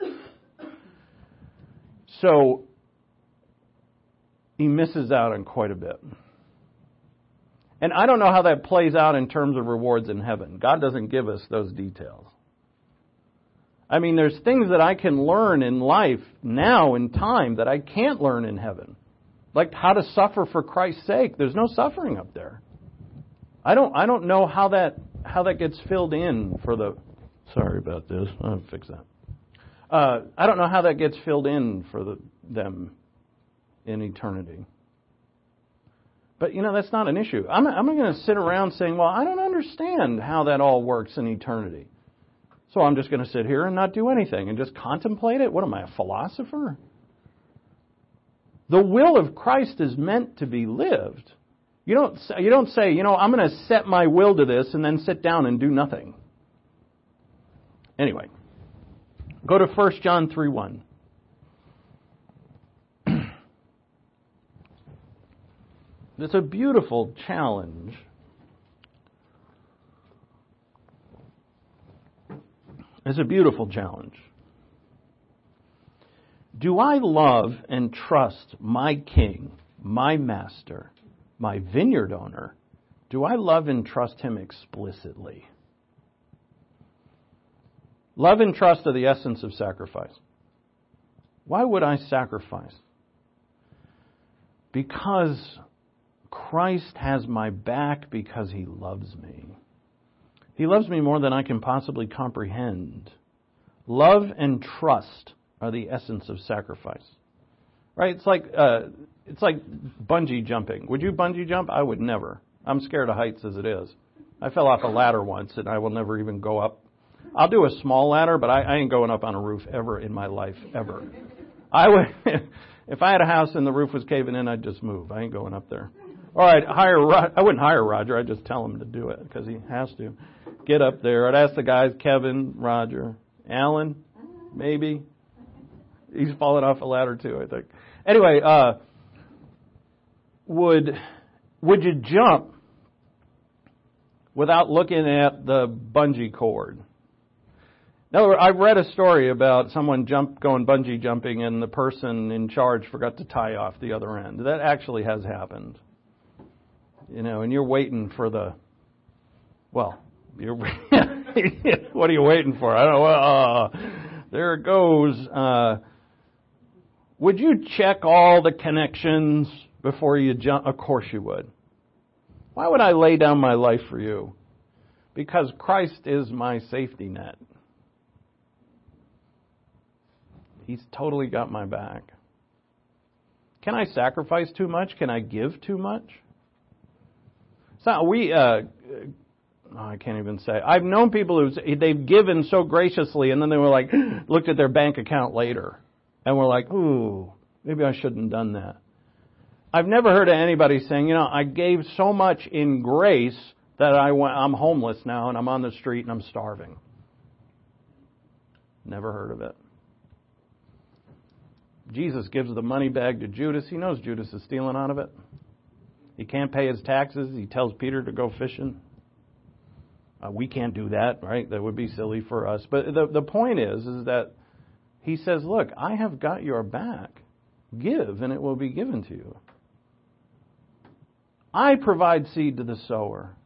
So he misses out on quite a bit. And I don't know how that plays out in terms of rewards in heaven. God doesn't give us those details. I mean, there's things that I can learn in life now in time that I can't learn in heaven. Like how to suffer for Christ's sake. There's no suffering up there. I don't I don't know how that how that gets filled in for the sorry about this. I'll fix that. Uh, I don't know how that gets filled in for the, them in eternity. But, you know, that's not an issue. I'm, I'm not going to sit around saying, well, I don't understand how that all works in eternity. So I'm just going to sit here and not do anything and just contemplate it? What am I, a philosopher? The will of Christ is meant to be lived. You don't, you don't say, you know, I'm going to set my will to this and then sit down and do nothing. Anyway, go to First John three one. It's a beautiful challenge. It's a beautiful challenge. Do I love and trust my king, my master, my vineyard owner? Do I love and trust him explicitly? Love and trust are the essence of sacrifice. Why would I sacrifice? Because Christ has my back because he loves me. He loves me more than I can possibly comprehend. Love and trust are the essence of sacrifice. Right? It's like uh, it's like bungee jumping. Would you bungee jump? I would never. I'm scared of heights as it is. I fell off a ladder once and I will never even go up. I'll do a small ladder, but I, I ain't going up on a roof ever in my life, ever. I would, if I had a house and the roof was caving in, I'd just move. I ain't going up there. Or I'd hire, I wouldn't hire Roger. I'd just tell him to do it because he has to. Get up there. I'd ask the guys, Kevin, Roger, Alan, maybe. He's fallen off a ladder too, I think. Anyway, uh, would would you jump without looking at the bungee cord? Now, I've read a story about someone jump going bungee jumping and the person in charge forgot to tie off the other end. That actually has happened. You know, and you're waiting for the, well, you're what are you waiting for? I don't know. Uh, there it goes. Uh, would you check all the connections before you jump? Of course you would. Why would I lay down my life for you? Because Christ is my safety net. He's totally got my back. Can I sacrifice too much? Can I give too much? So we, uh, oh, I can't even say. I've known people who they've given so graciously, and then they were like, looked at their bank account later, and were like, ooh, maybe I shouldn't have done that. I've never heard of anybody saying, you know, I gave so much in grace that I went, I'm homeless now, and I'm on the street, and I'm starving. Never heard of it. Jesus gives the money bag to Judas. He knows Judas is stealing out of it. He can't pay his taxes. He tells Peter to go fishing. Uh, we can't do that, right? That would be silly for us. But the, the point is, is that he says, look, I have got your back. Give, and it will be given to you. I provide seed to the sower.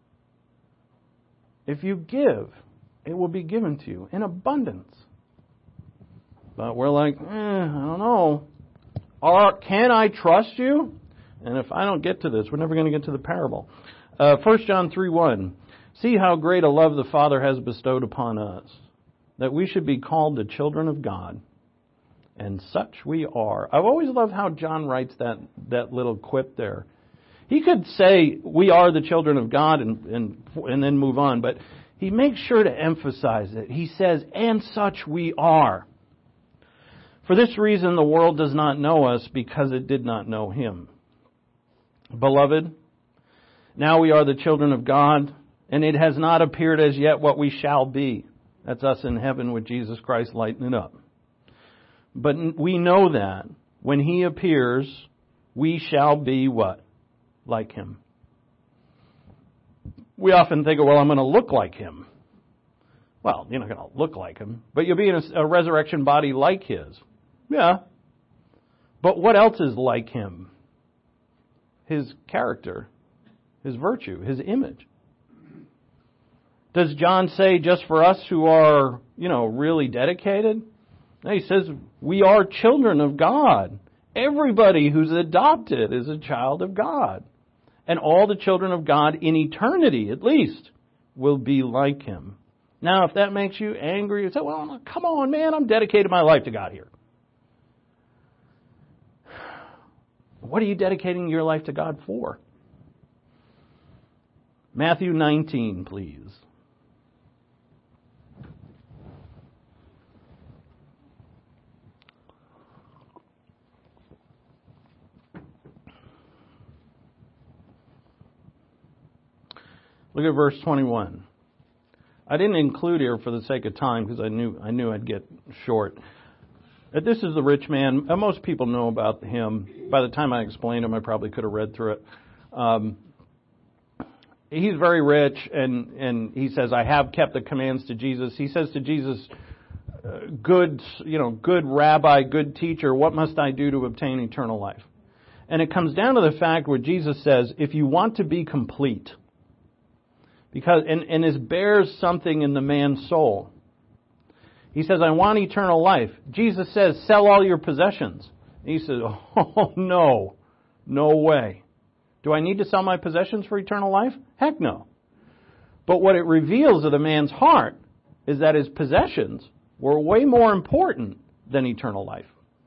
If you give, it will be given to you in abundance. But we're like, eh, I don't know. Or can I trust you? And if I don't get to this, we're never going to get to the parable. Uh, First John three one. See how great a love the Father has bestowed upon us, that we should be called the children of God. And such we are. I've always loved how John writes that, that little quip there. He could say, we are the children of God, and, and, and then move on. But he makes sure to emphasize it. He says, and such we are. For this reason, the world does not know us, because it did not know him. Beloved, now we are the children of God, and it has not appeared as yet what we shall be. That's us in heaven with Jesus Christ lighting it up. But we know that when he appears, we shall be what? Like him. We often think, well, I'm going to look like him. Well, you're not going to look like him, but you'll be in a, a resurrection body like his. Yeah. But what else is like him? His character, his virtue, his image. Does John say just for us who are, you know, really dedicated? No, he says we are children of God. Everybody who's adopted is a child of God. And all the children of God in eternity, at least, will be like him. Now, if that makes you angry, you say, well, come on, man, I'm dedicated my life to God here. What are you dedicating your life to God for? Matthew nineteen, please. Look at verse twenty-one. I didn't include here for the sake of time because I knew I knew I'd get short. But this is the rich man. Most people know about him. By the time I explained him, I probably could have read through it. Um, he's very rich, and, and he says, I have kept the commands to Jesus. He says to Jesus, uh, good, you know, good rabbi, good teacher, what must I do to obtain eternal life? And it comes down to the fact where Jesus says, if you want to be complete, because and, and this bears something in the man's soul. He says, I want eternal life. Jesus says, sell all your possessions. He says, oh, no, no way. Do I need to sell my possessions for eternal life? Heck no. But what it reveals of the man's heart is that his possessions were way more important than eternal life.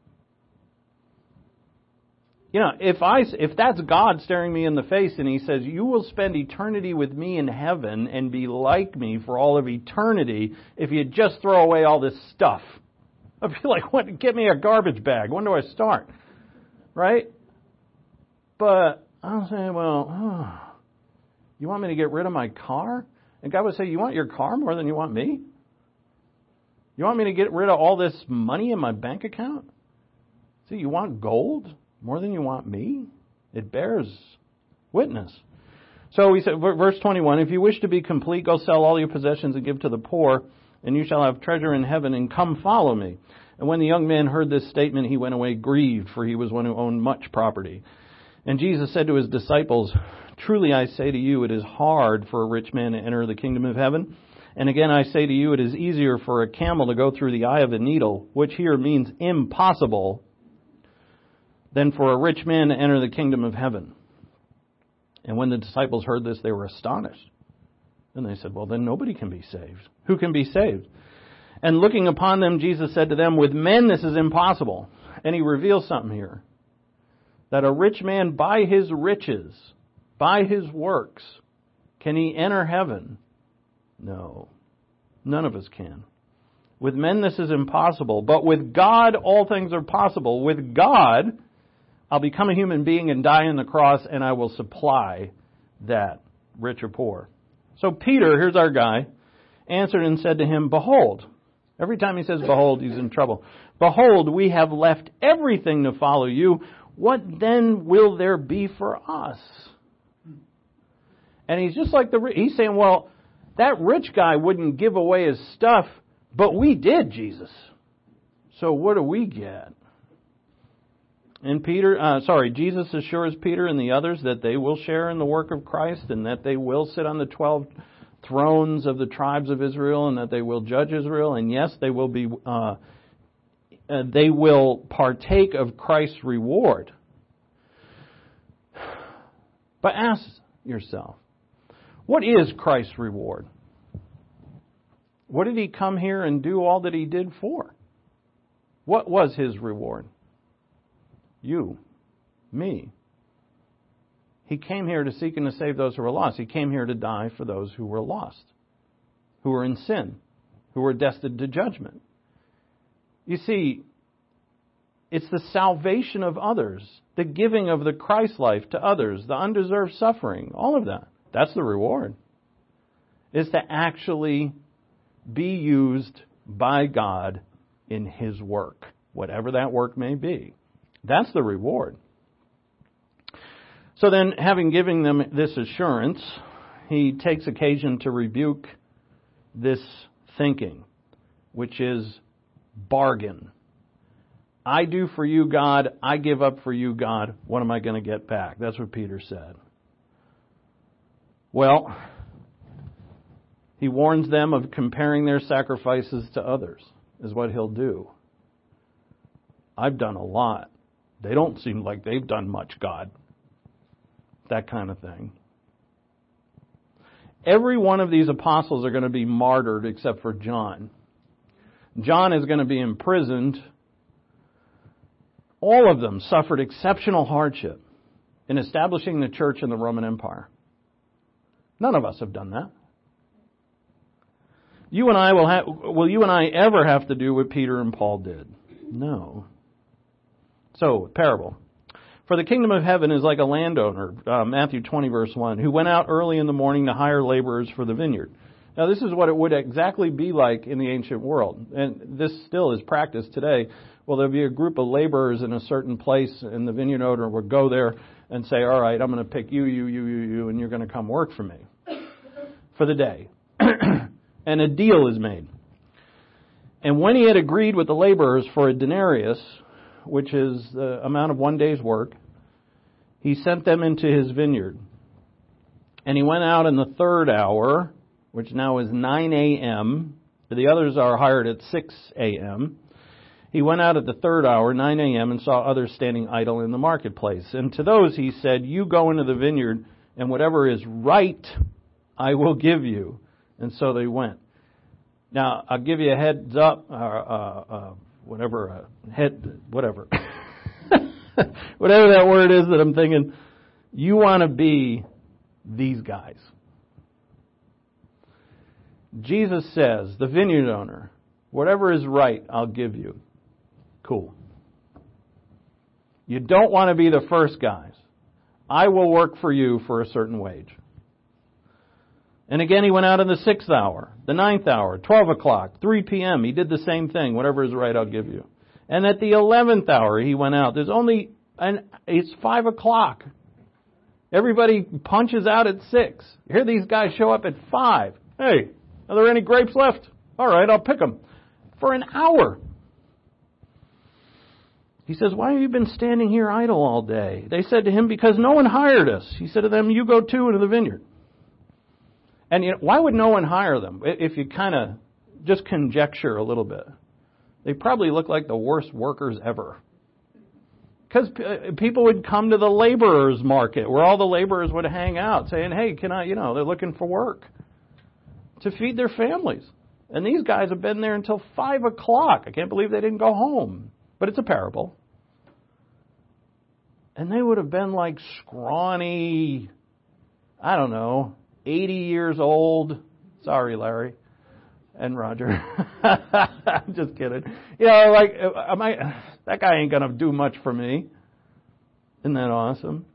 You know, if I, if that's God staring me in the face and he says, you will spend eternity with me in heaven and be like me for all of eternity if you just throw away all this stuff. I'd be like, what, get me a garbage bag. When do I start? Right? But I'll say, well, oh, you want me to get rid of my car? And God would say, you want your car more than you want me? You want me to get rid of all this money in my bank account? See, you want gold more than you want me? It bears witness. So he said, verse twenty-one, if you wish to be complete, go sell all your possessions and give to the poor, and you shall have treasure in heaven, and come follow me. And when the young man heard this statement, he went away grieved, for he was one who owned much property. And Jesus said to his disciples, truly I say to you, it is hard for a rich man to enter the kingdom of heaven. And again I say to you, it is easier for a camel to go through the eye of a needle, which here means impossible, than for a rich man to enter the kingdom of heaven. And when the disciples heard this, they were astonished. And they said, well, then nobody can be saved. Who can be saved? And looking upon them, Jesus said to them, with men this is impossible. And he reveals something here. That a rich man by his riches, by his works, can he enter heaven? No. None of us can. With men this is impossible. But with God all things are possible. With God, I'll become a human being and die on the cross, and I will supply that, rich or poor. So Peter, here's our guy, answered and said to him, behold. Every time he says behold, he's in trouble. Behold, we have left everything to follow you. What then will there be for us? And he's just like the, he's saying, well, that rich guy wouldn't give away his stuff, but we did, Jesus. So what do we get? And Peter, uh, sorry, Jesus assures Peter and the others that they will share in the work of Christ and that they will sit on the twelve thrones of the tribes of Israel and that they will judge Israel. And yes, they will be, uh, uh, they will partake of Christ's reward. But ask yourself, what is Christ's reward? What did he come here and do all that he did for? What was his reward? You, me. He came here to seek and to save those who were lost. He came here to die for those who were lost, who were in sin, who were destined to judgment. You see, it's the salvation of others, the giving of the Christ life to others, the undeserved suffering, all of that. That's the reward, is to actually be used by God in His work, whatever that work may be. That's the reward. So then, having given them this assurance, he takes occasion to rebuke this thinking, which is bargain. I do for you, God. I give up for you, God. What am I going to get back? That's what Peter said. Well, he warns them of comparing their sacrifices to others, is what he'll do. I've done a lot. They don't seem like they've done much, God. That kind of thing. Every one of these apostles are going to be martyred except for John. John is going to be imprisoned. All of them suffered exceptional hardship in establishing the church in the Roman Empire. None of us have done that. You and I will have, will you and I ever have to do what Peter and Paul did? No. So, parable. For the kingdom of heaven is like a landowner, uh, Matthew twenty, verse one, who went out early in the morning to hire laborers for the vineyard. Now, this is what it would exactly be like in the ancient world. And this still is practiced today. Well, there'll be a group of laborers in a certain place, and the vineyard owner would go there and say, all right, I'm going to pick you, you, you, you, you, and you're going to come work for me for the day. And a deal is made. And when he had agreed with the laborers for a denarius, which is the amount of one day's work, he sent them into his vineyard. And he went out in the third hour, which now is nine a.m. The others are hired at six a.m. He went out at the third hour, nine a.m., and saw others standing idle in the marketplace. And to those he said, you go into the vineyard, and whatever is right I will give you. And so they went. Now, I'll give you a heads up, uh, uh, uh, whatever, uh, head, whatever. Whatever that word is that I'm thinking, you want to be these guys. Jesus says, the vineyard owner, whatever is right, I'll give you. Cool. You don't want to be the first guys. I will work for you for a certain wage. And again, he went out in the sixth hour, the ninth hour, twelve o'clock, three p.m. He did the same thing. Whatever is right, I'll give you. And at the eleventh hour, he went out. There's only, an, it's five o'clock. Everybody punches out at six. Here these guys show up at five. Hey, are there any grapes left? All right, I'll pick them. For an hour. He says, why have you been standing here idle all day? They said to him, because no one hired us. He said to them, you go too into the vineyard. And you know, why would no one hire them? If you kind of just conjecture a little bit. They probably look like the worst workers ever. Because people would come to the laborers market where all the laborers would hang out saying, hey, can I, you know, they're looking for work to feed their families. And these guys have been there until five o'clock. I can't believe they didn't go home. But it's a parable. And they would have been like scrawny, I don't know, eighty years old. Sorry, Larry and Roger. I'm just kidding. You know, like, am I, that guy ain't going to do much for me. Isn't that awesome?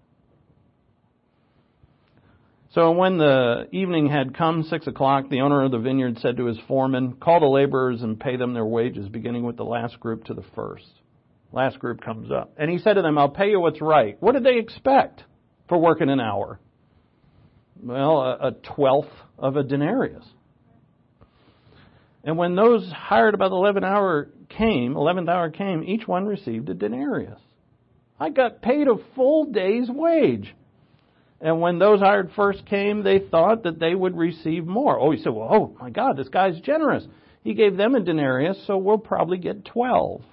So when the evening had come, six o'clock, the owner of the vineyard said to his foreman, call the laborers and pay them their wages, beginning with the last group to the first. Last group comes up. And he said to them, I'll pay you what's right. What did they expect for working an hour? Well, a, a twelfth of a denarius. And when those hired about the eleventh hour came, eleventh hour came, each one received a denarius. I got paid a full day's wage. And when those hired first came, they thought that they would receive more. Oh, he said, well, oh my God, this guy's generous. He gave them a denarius, so we'll probably get twelve.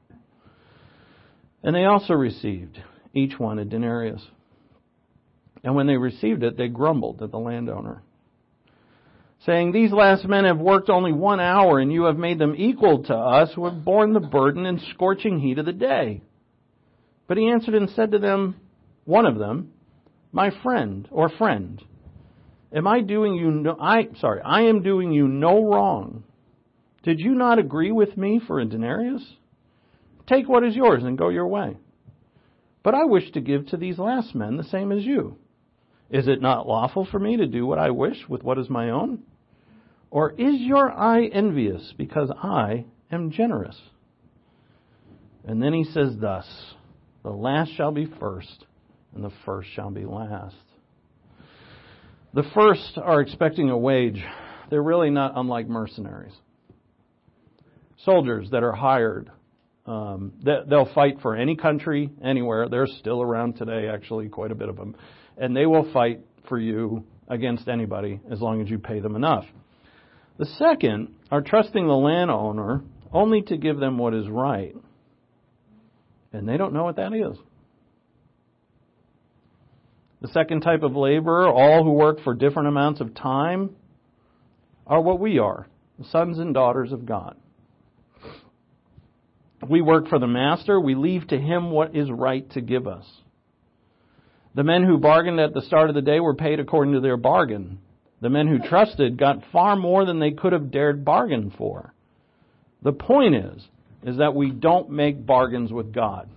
And they also received, each one, a denarius. And when they received it, they grumbled at the landowner, saying, these last men have worked only one hour, and you have made them equal to us who have borne the burden and scorching heat of the day. But he answered and said to them, one of them, my friend or friend, am I doing you no, I, sorry, I am doing you no wrong. Did you not agree with me for a denarius? Take what is yours and go your way. But I wish to give to these last men the same as you. Is it not lawful for me to do what I wish with what is my own? Or is your eye envious because I am generous? And then he says thus, the last shall be first, and the first shall be last. The first are expecting a wage. They're really not unlike mercenaries. Soldiers that are hired, um, they'll fight for any country, anywhere. They're still around today, actually, quite a bit of them. And they will fight for you against anybody as long as you pay them enough. The second are trusting the landowner only to give them what is right. And they don't know what that is. The second type of laborer, all who work for different amounts of time, are what we are, the sons and daughters of God. We work for the master. We leave to him what is right to give us. The men who bargained at the start of the day were paid according to their bargain. The men who trusted got far more than they could have dared bargain for. The point is, is that we don't make bargains with God.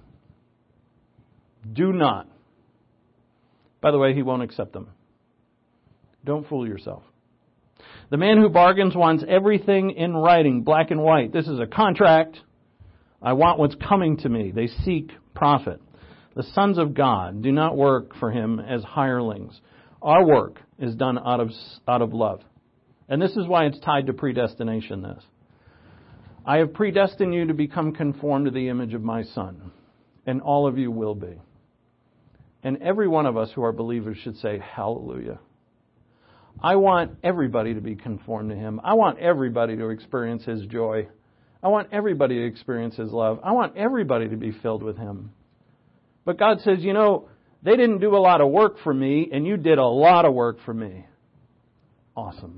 Do not. By the way, he won't accept them. Don't fool yourself. The man who bargains wants everything in writing, black and white. This is a contract. I want what's coming to me. They seek profit. The sons of God do not work for him as hirelings. Our work is done out of, out of love. And this is why it's tied to predestination, this. I have predestined you to become conformed to the image of my Son. And all of you will be. And every one of us who are believers should say, hallelujah. I want everybody to be conformed to him. I want everybody to experience his joy. I want everybody to experience his love. I want everybody to be filled with him. But God says, you know, they didn't do a lot of work for me, and you did a lot of work for me. Awesome.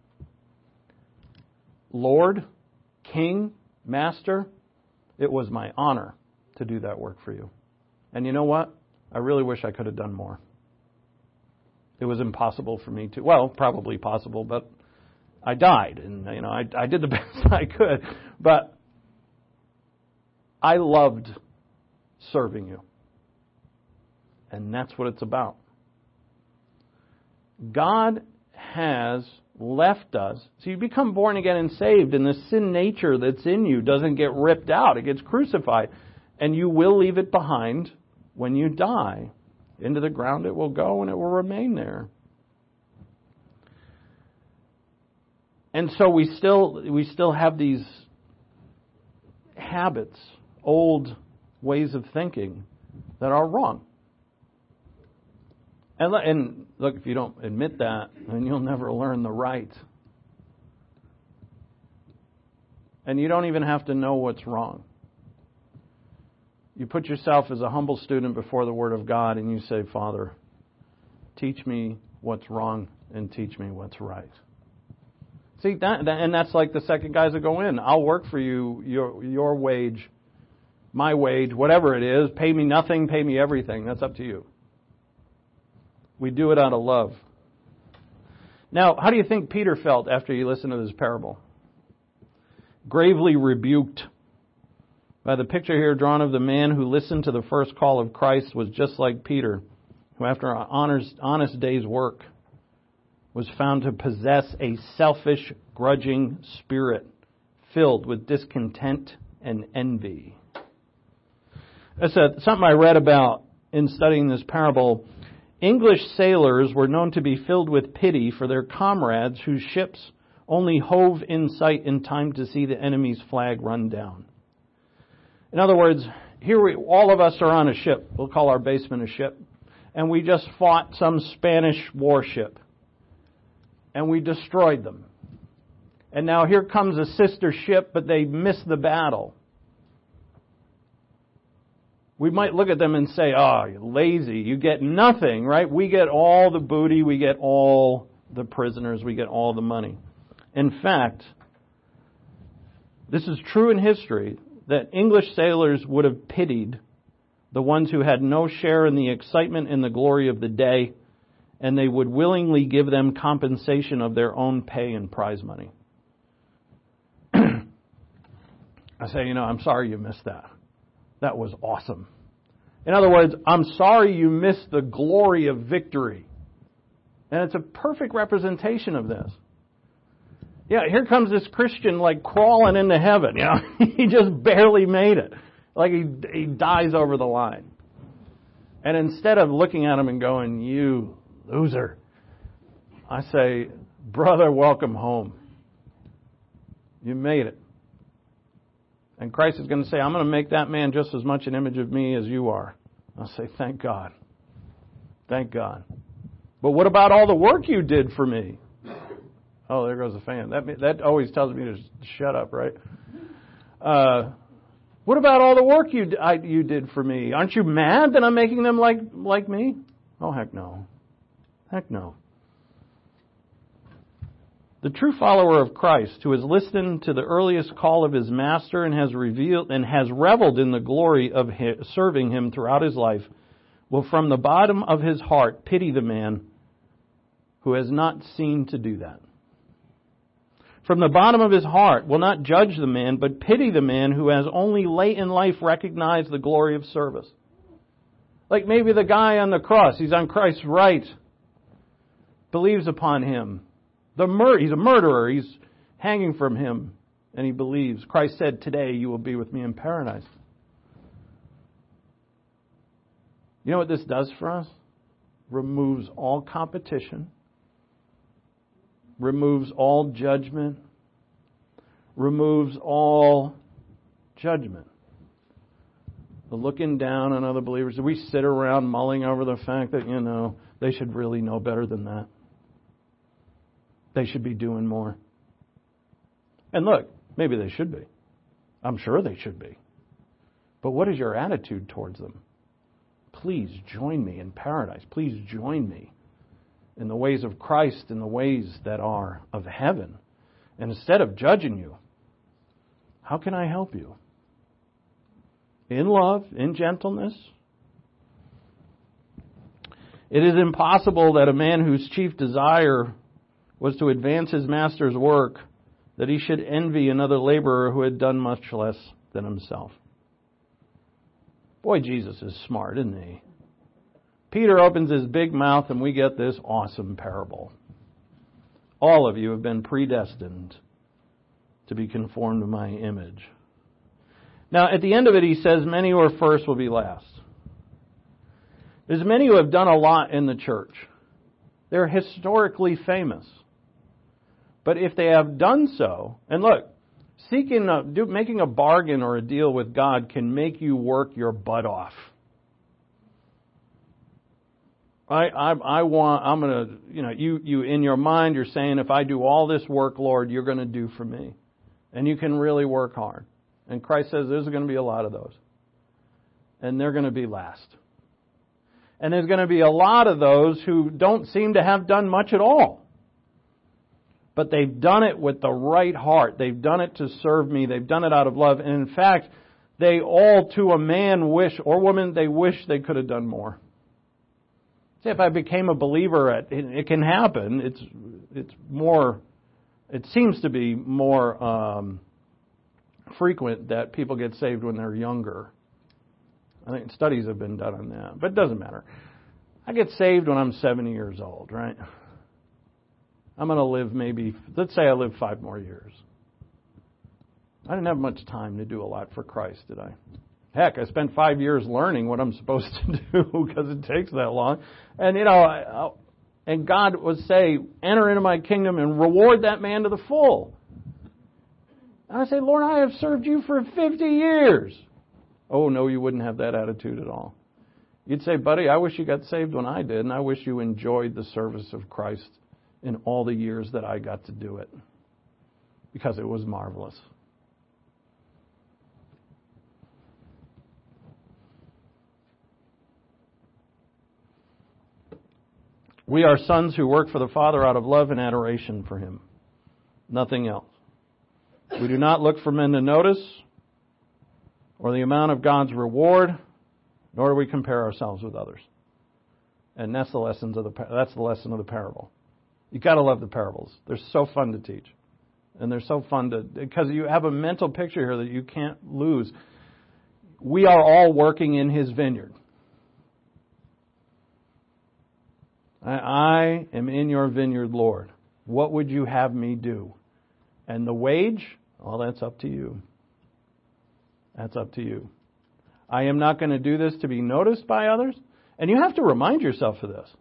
Lord, King, Master, it was my honor to do that work for you. And you know what? I really wish I could have done more. It was impossible for me to, well, probably possible, but I died, and you know, I, I did the best I could. But I loved serving you. And that's what it's about. God has left us. So you become born again and saved, and the sin nature that's in you doesn't get ripped out. It gets crucified. And you will leave it behind when you die. Into the ground it will go, and it will remain there. And so we still we still have these habits, old ways of thinking that are wrong. And, and look, if you don't admit that, then you'll never learn the right. And you don't even have to know what's wrong. You put yourself as a humble student before the Word of God and you say, Father, teach me what's wrong and teach me what's right. See, that, that, and that's like the second guys that go in. I'll work for you, your your wage, my wage, whatever it is. Pay me nothing, pay me everything. That's up to you. We do it out of love. Now, how do you think Peter felt after he listened to this parable? Gravely rebuked. By the picture here drawn of the man who listened to the first call of Christ was just like Peter, who after an honest, honest day's work was found to possess a selfish, grudging spirit filled with discontent and envy. That's a, something I read about in studying this parable. English sailors were known to be filled with pity for their comrades whose ships only hove in sight in time to see the enemy's flag run down. In other words, here we, all of us are on a ship. We'll call our basement a ship. And we just fought some Spanish warship. And we destroyed them. And now here comes a sister ship, but they missed the battle. We might look at them and say, oh, you're lazy. You get nothing, right? We get all the booty. We get all the prisoners. We get all the money. In fact, this is true in history, that English sailors would have pitied the ones who had no share in the excitement and the glory of the day, and they would willingly give them compensation of their own pay and prize money. I say, you know, I'm sorry you missed that. That was awesome. In other words, I'm sorry you missed the glory of victory. And it's a perfect representation of this. Yeah, here comes this Christian like crawling into heaven. You know, he just barely made it. Like he he dies over the line. And instead of looking at him and going, you loser, I say, brother, welcome home. You made it. And Christ is going to say, I'm going to make that man just as much an image of me as you are. I'll say, thank God. Thank God. But what about all the work you did for me? Oh, there goes the fan. That that always tells me to shut up, right? Uh, what about all the work you I, you did for me? Aren't you mad that I'm making them like like me? Oh, heck no. Heck no. The true follower of Christ, who has listened to the earliest call of his master and has revealed and has reveled in the glory of his, serving him throughout his life, will from the bottom of his heart pity the man who has not seen to do that. From the bottom of his heart will not judge the man, but pity the man who has only late in life recognized the glory of service. Like maybe the guy on the cross, he's on Christ's right, believes upon him. The mur- he's a murderer, he's hanging from him, and he believes. Christ said, today you will be with me in paradise. You know what this does for us? Removes all competition. Removes all judgment. Removes all judgment. The looking down on other believers. We sit around mulling over the fact that, you know, they should really know better than that. They should be doing more. And look, maybe they should be. I'm sure they should be. But what is your attitude towards them? Please join me in paradise. Please join me in the ways of Christ, in the ways that are of heaven. And instead of judging you, how can I help you? In love, in gentleness. It is impossible that a man whose chief desire was to advance his master's work, that he should envy another laborer who had done much less than himself. Boy, Jesus is smart, isn't he? Peter opens his big mouth and we get this awesome parable. All of you have been predestined to be conformed to my image. Now, at the end of it, he says, many who are first will be last. There's many who have done a lot in the church. They're historically famous. But if they have done so, and look, seeking, a, do, making a bargain or a deal with God can make you work your butt off. I, I, I want, I'm going to, you know, you, you in your mind, you're saying, if I do all this work, Lord, you're going to do for me. And you can really work hard. And Christ says there's going to be a lot of those. And they're going to be last. And there's going to be a lot of those who don't seem to have done much at all. but they've done it with the right heart. They've done it to serve me. They've done it out of love. And in fact, they all, to a man, wish, or woman, they wish they could have done more. See, if I became a believer, it, it can happen. It's it's more, it seems to be more um, frequent that people get saved when they're younger. I think studies have been done on that, but it doesn't matter. I get saved when I'm seventy years old, right? I'm going to live maybe, let's say I live five more years. I didn't have much time to do a lot for Christ, did I? Heck, I spent five years learning what I'm supposed to do because it takes that long. And, you know, I, and God would say, enter into my kingdom and reward that man to the full. And I say, Lord, I have served you for fifty years. Oh, no, you wouldn't have that attitude at all. You'd say, buddy, I wish you got saved when I did, and I wish you enjoyed the service of Christ in all the years that I got to do it, because it was marvelous. We are sons who work for the Father out of love and adoration for Him. Nothing else. We do not look for men to notice or the amount of God's reward, nor do we compare ourselves with others. And that's the lessons of the that's the lesson of the parable. You got to love the parables. They're so fun to teach, and they're so fun to because you have a mental picture here that you can't lose. We are all working in His vineyard. I am in your vineyard, Lord. What would you have me do? And the wage, well, that's up to you. That's up to you. I am not going to do this to be noticed by others. And you have to remind yourself of this.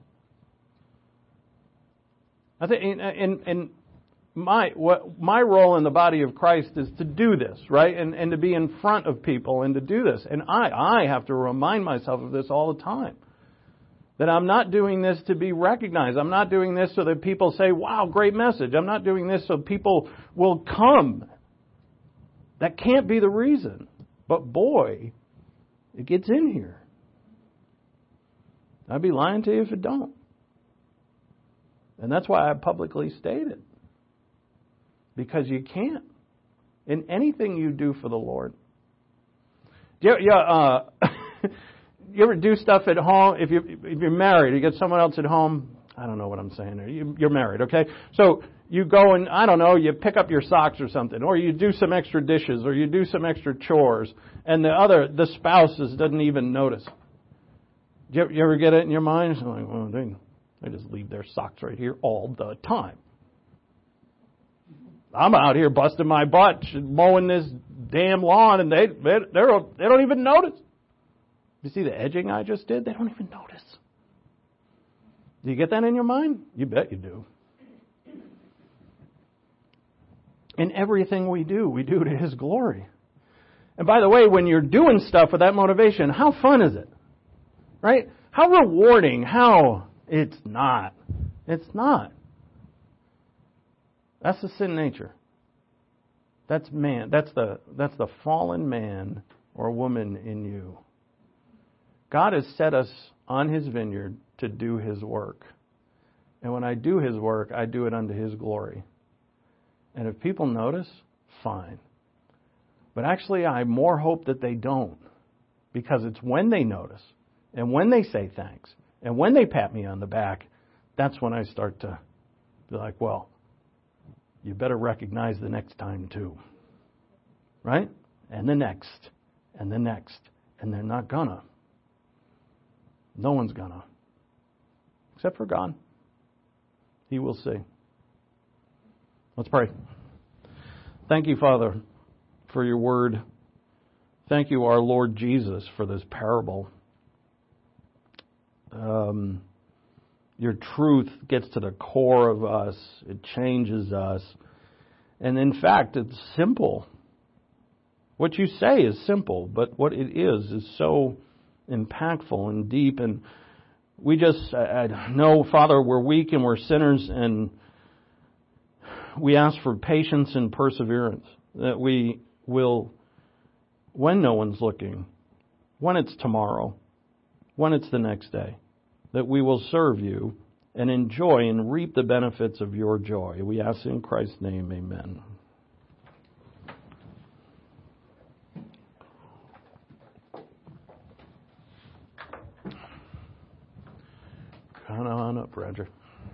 I think in, in, in my what my role in the body of Christ is to do this, right? And and to be in front of people and to do this. And I I have to remind myself of this all the time. That I'm not doing this to be recognized. I'm not doing this so that people say, wow, great message. I'm not doing this so people will come. That can't be the reason. But boy, it gets in here. I'd be lying to you if it don't. And that's why I publicly state it. Because you can't. In anything you do for the Lord. Yeah, yeah, uh... You ever do stuff at home? If you if you're married, you get someone else at home. I don't know what I'm saying there. You, you're married, okay? So you go and I don't know, you pick up your socks or something, or you do some extra dishes, or you do some extra chores, and the other the spouse doesn't even notice. Do you, you ever get it in your mind? It's like, well, they they just leave their socks right here all the time. I'm out here busting my butt mowing this damn lawn, and they they they're, they don't even notice. You see the edging I just did? They don't even notice. Do you get that in your mind? You bet you do. In everything we do, we do to His glory. And by the way, when you're doing stuff with that motivation, how fun is it? Right? How rewarding, how... It's not. It's not. That's the sin nature. That's man. That's the that's the fallen man or woman in you. God has set us on His vineyard to do His work. And when I do His work, I do it unto His glory. And if people notice, fine. But actually, I more hope that they don't. Because it's when they notice, and when they say thanks, and when they pat me on the back, that's when I start to be like, well, you better recognize the next time too. Right? And the next, and the next. And they're not gonna. No one's gonna. Except for God. He will see. Let's pray. Thank you, Father, for your word. Thank you, our Lord Jesus, for this parable. Um, your truth gets to the core of us. It changes us. And in fact, it's simple. What you say is simple, but what it is is so impactful and deep. And we just I, I know, Father, we're weak and we're sinners, and we ask for patience and perseverance, that we will, when no one's looking, when it's tomorrow, when it's the next day, that we will serve you and enjoy and reap the benefits of your joy. We ask in Christ's name, amen. Come on up, Roger.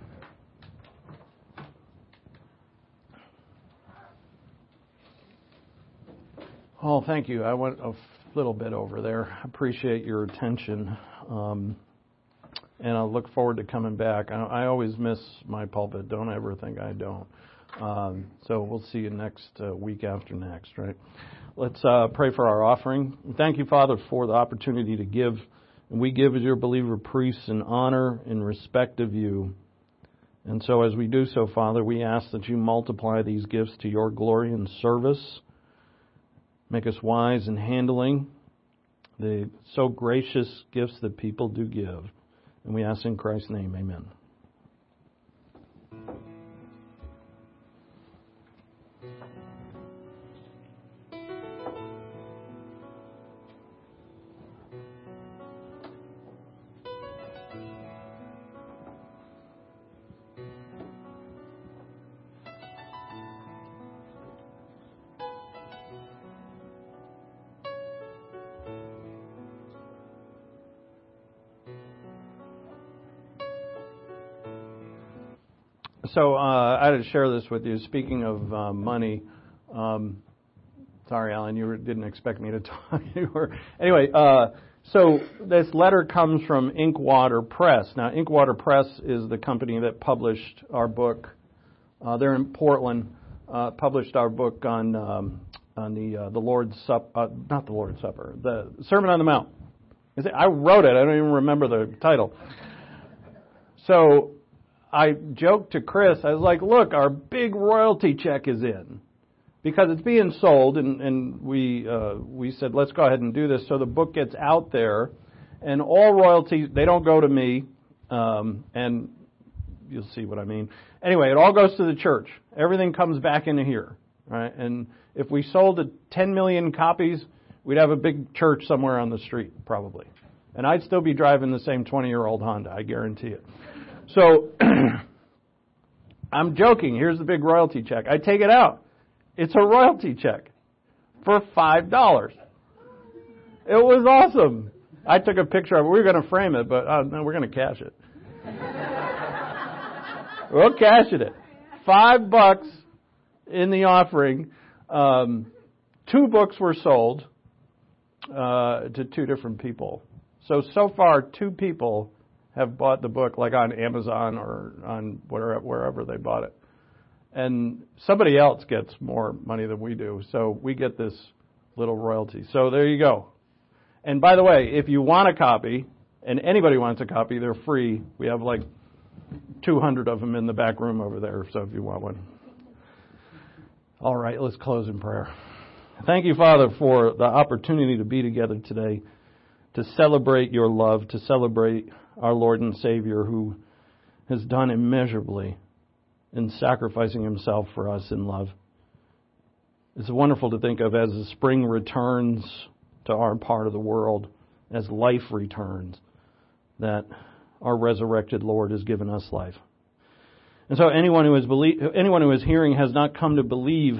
Oh, thank you. I went a little bit over there. I appreciate your attention. Um, and I look forward to coming back. I, I always miss my pulpit. Don't ever think I don't. Um, so we'll see you next uh, week after next, right? Let's uh, pray for our offering. Thank you, Father, for the opportunity to give. And we give as your believer priests in honor and respect of you. And so as we do so, Father, we ask that you multiply these gifts to your glory and service. Make us wise in handling the so gracious gifts that people do give. And we ask in Christ's name, amen. So uh, I had to share this with you. Speaking of uh, money, um, sorry, Alan, you were, didn't expect me to talk. you were, anyway, uh, so this letter comes from Inkwater Press. Now, Inkwater Press is the company that published our book. Uh, they're in Portland. Uh, published our book on um, on the uh, the Lord's Supper, uh, not the Lord's Supper, the Sermon on the Mount. I wrote it. I don't even remember the title. So I joked to Chris, I was like, look, our big royalty check is in. Because it's being sold, and, and we uh, we said, let's go ahead and do this so the book gets out there. And all royalties, they don't go to me, um, and you'll see what I mean. Anyway, it all goes to the church. Everything comes back into here. Right? And if we sold ten million copies, we'd have a big church somewhere on the street, probably. And I'd still be driving the same twenty-year-old Honda, I guarantee it. So, I'm joking. Here's the big royalty check. I take it out. It's a royalty check for five dollars. It was awesome. I took a picture of it. We were going to frame it, but uh, no, we're going to cash it. We'll cash it. Five bucks in the offering. Um, two books were sold uh, to two different people. So, so far, two people have bought the book, like on Amazon or on wherever, wherever they bought it. And somebody else gets more money than we do, so we get this little royalty. So there you go. And by the way, if you want a copy, and anybody wants a copy, they're free. We have like two hundred of them in the back room over there, so if you want one. All right, let's close in prayer. Thank you, Father, for the opportunity to be together today, to celebrate your love, to celebrate our Lord and Savior who has done immeasurably in sacrificing himself for us in love. It's wonderful to think of as the spring returns to our part of the world, as life returns, that our resurrected Lord has given us life. And so anyone who is believe, anyone who is hearing has not come to believe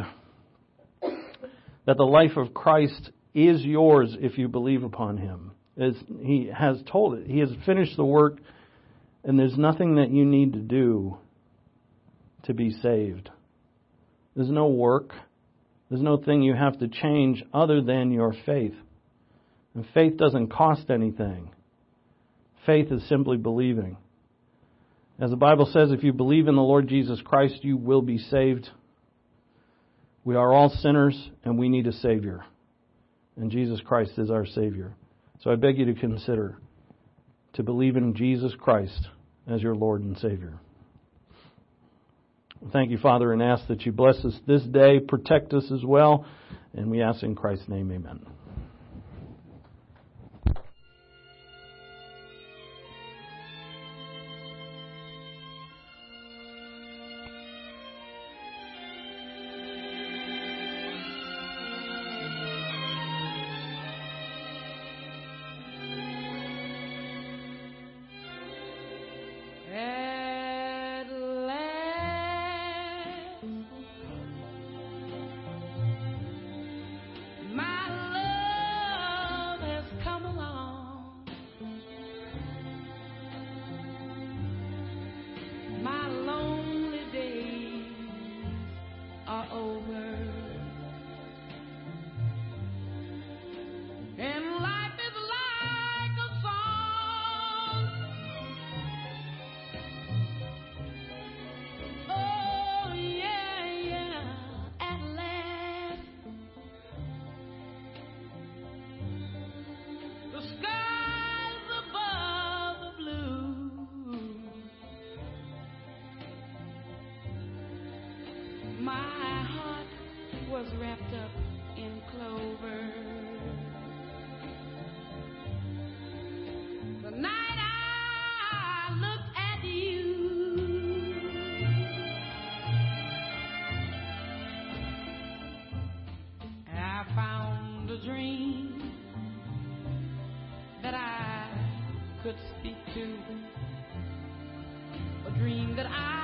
that the life of Christ is yours if you believe upon him. As he has told it. He has finished the work, and there's nothing that you need to do to be saved. There's no work. There's no thing you have to change other than your faith. And faith doesn't cost anything. Faith is simply believing. As the Bible says, if you believe in the Lord Jesus Christ, you will be saved. We are all sinners, and we need a Savior. And Jesus Christ is our Savior. So I beg you to consider to believe in Jesus Christ as your Lord and Savior. Thank you, Father, and ask that you bless us this day, protect us as well, and we ask in Christ's name, amen. And was wrapped up in clover. The night I looked at you, I found a dream that I could speak to, a dream that I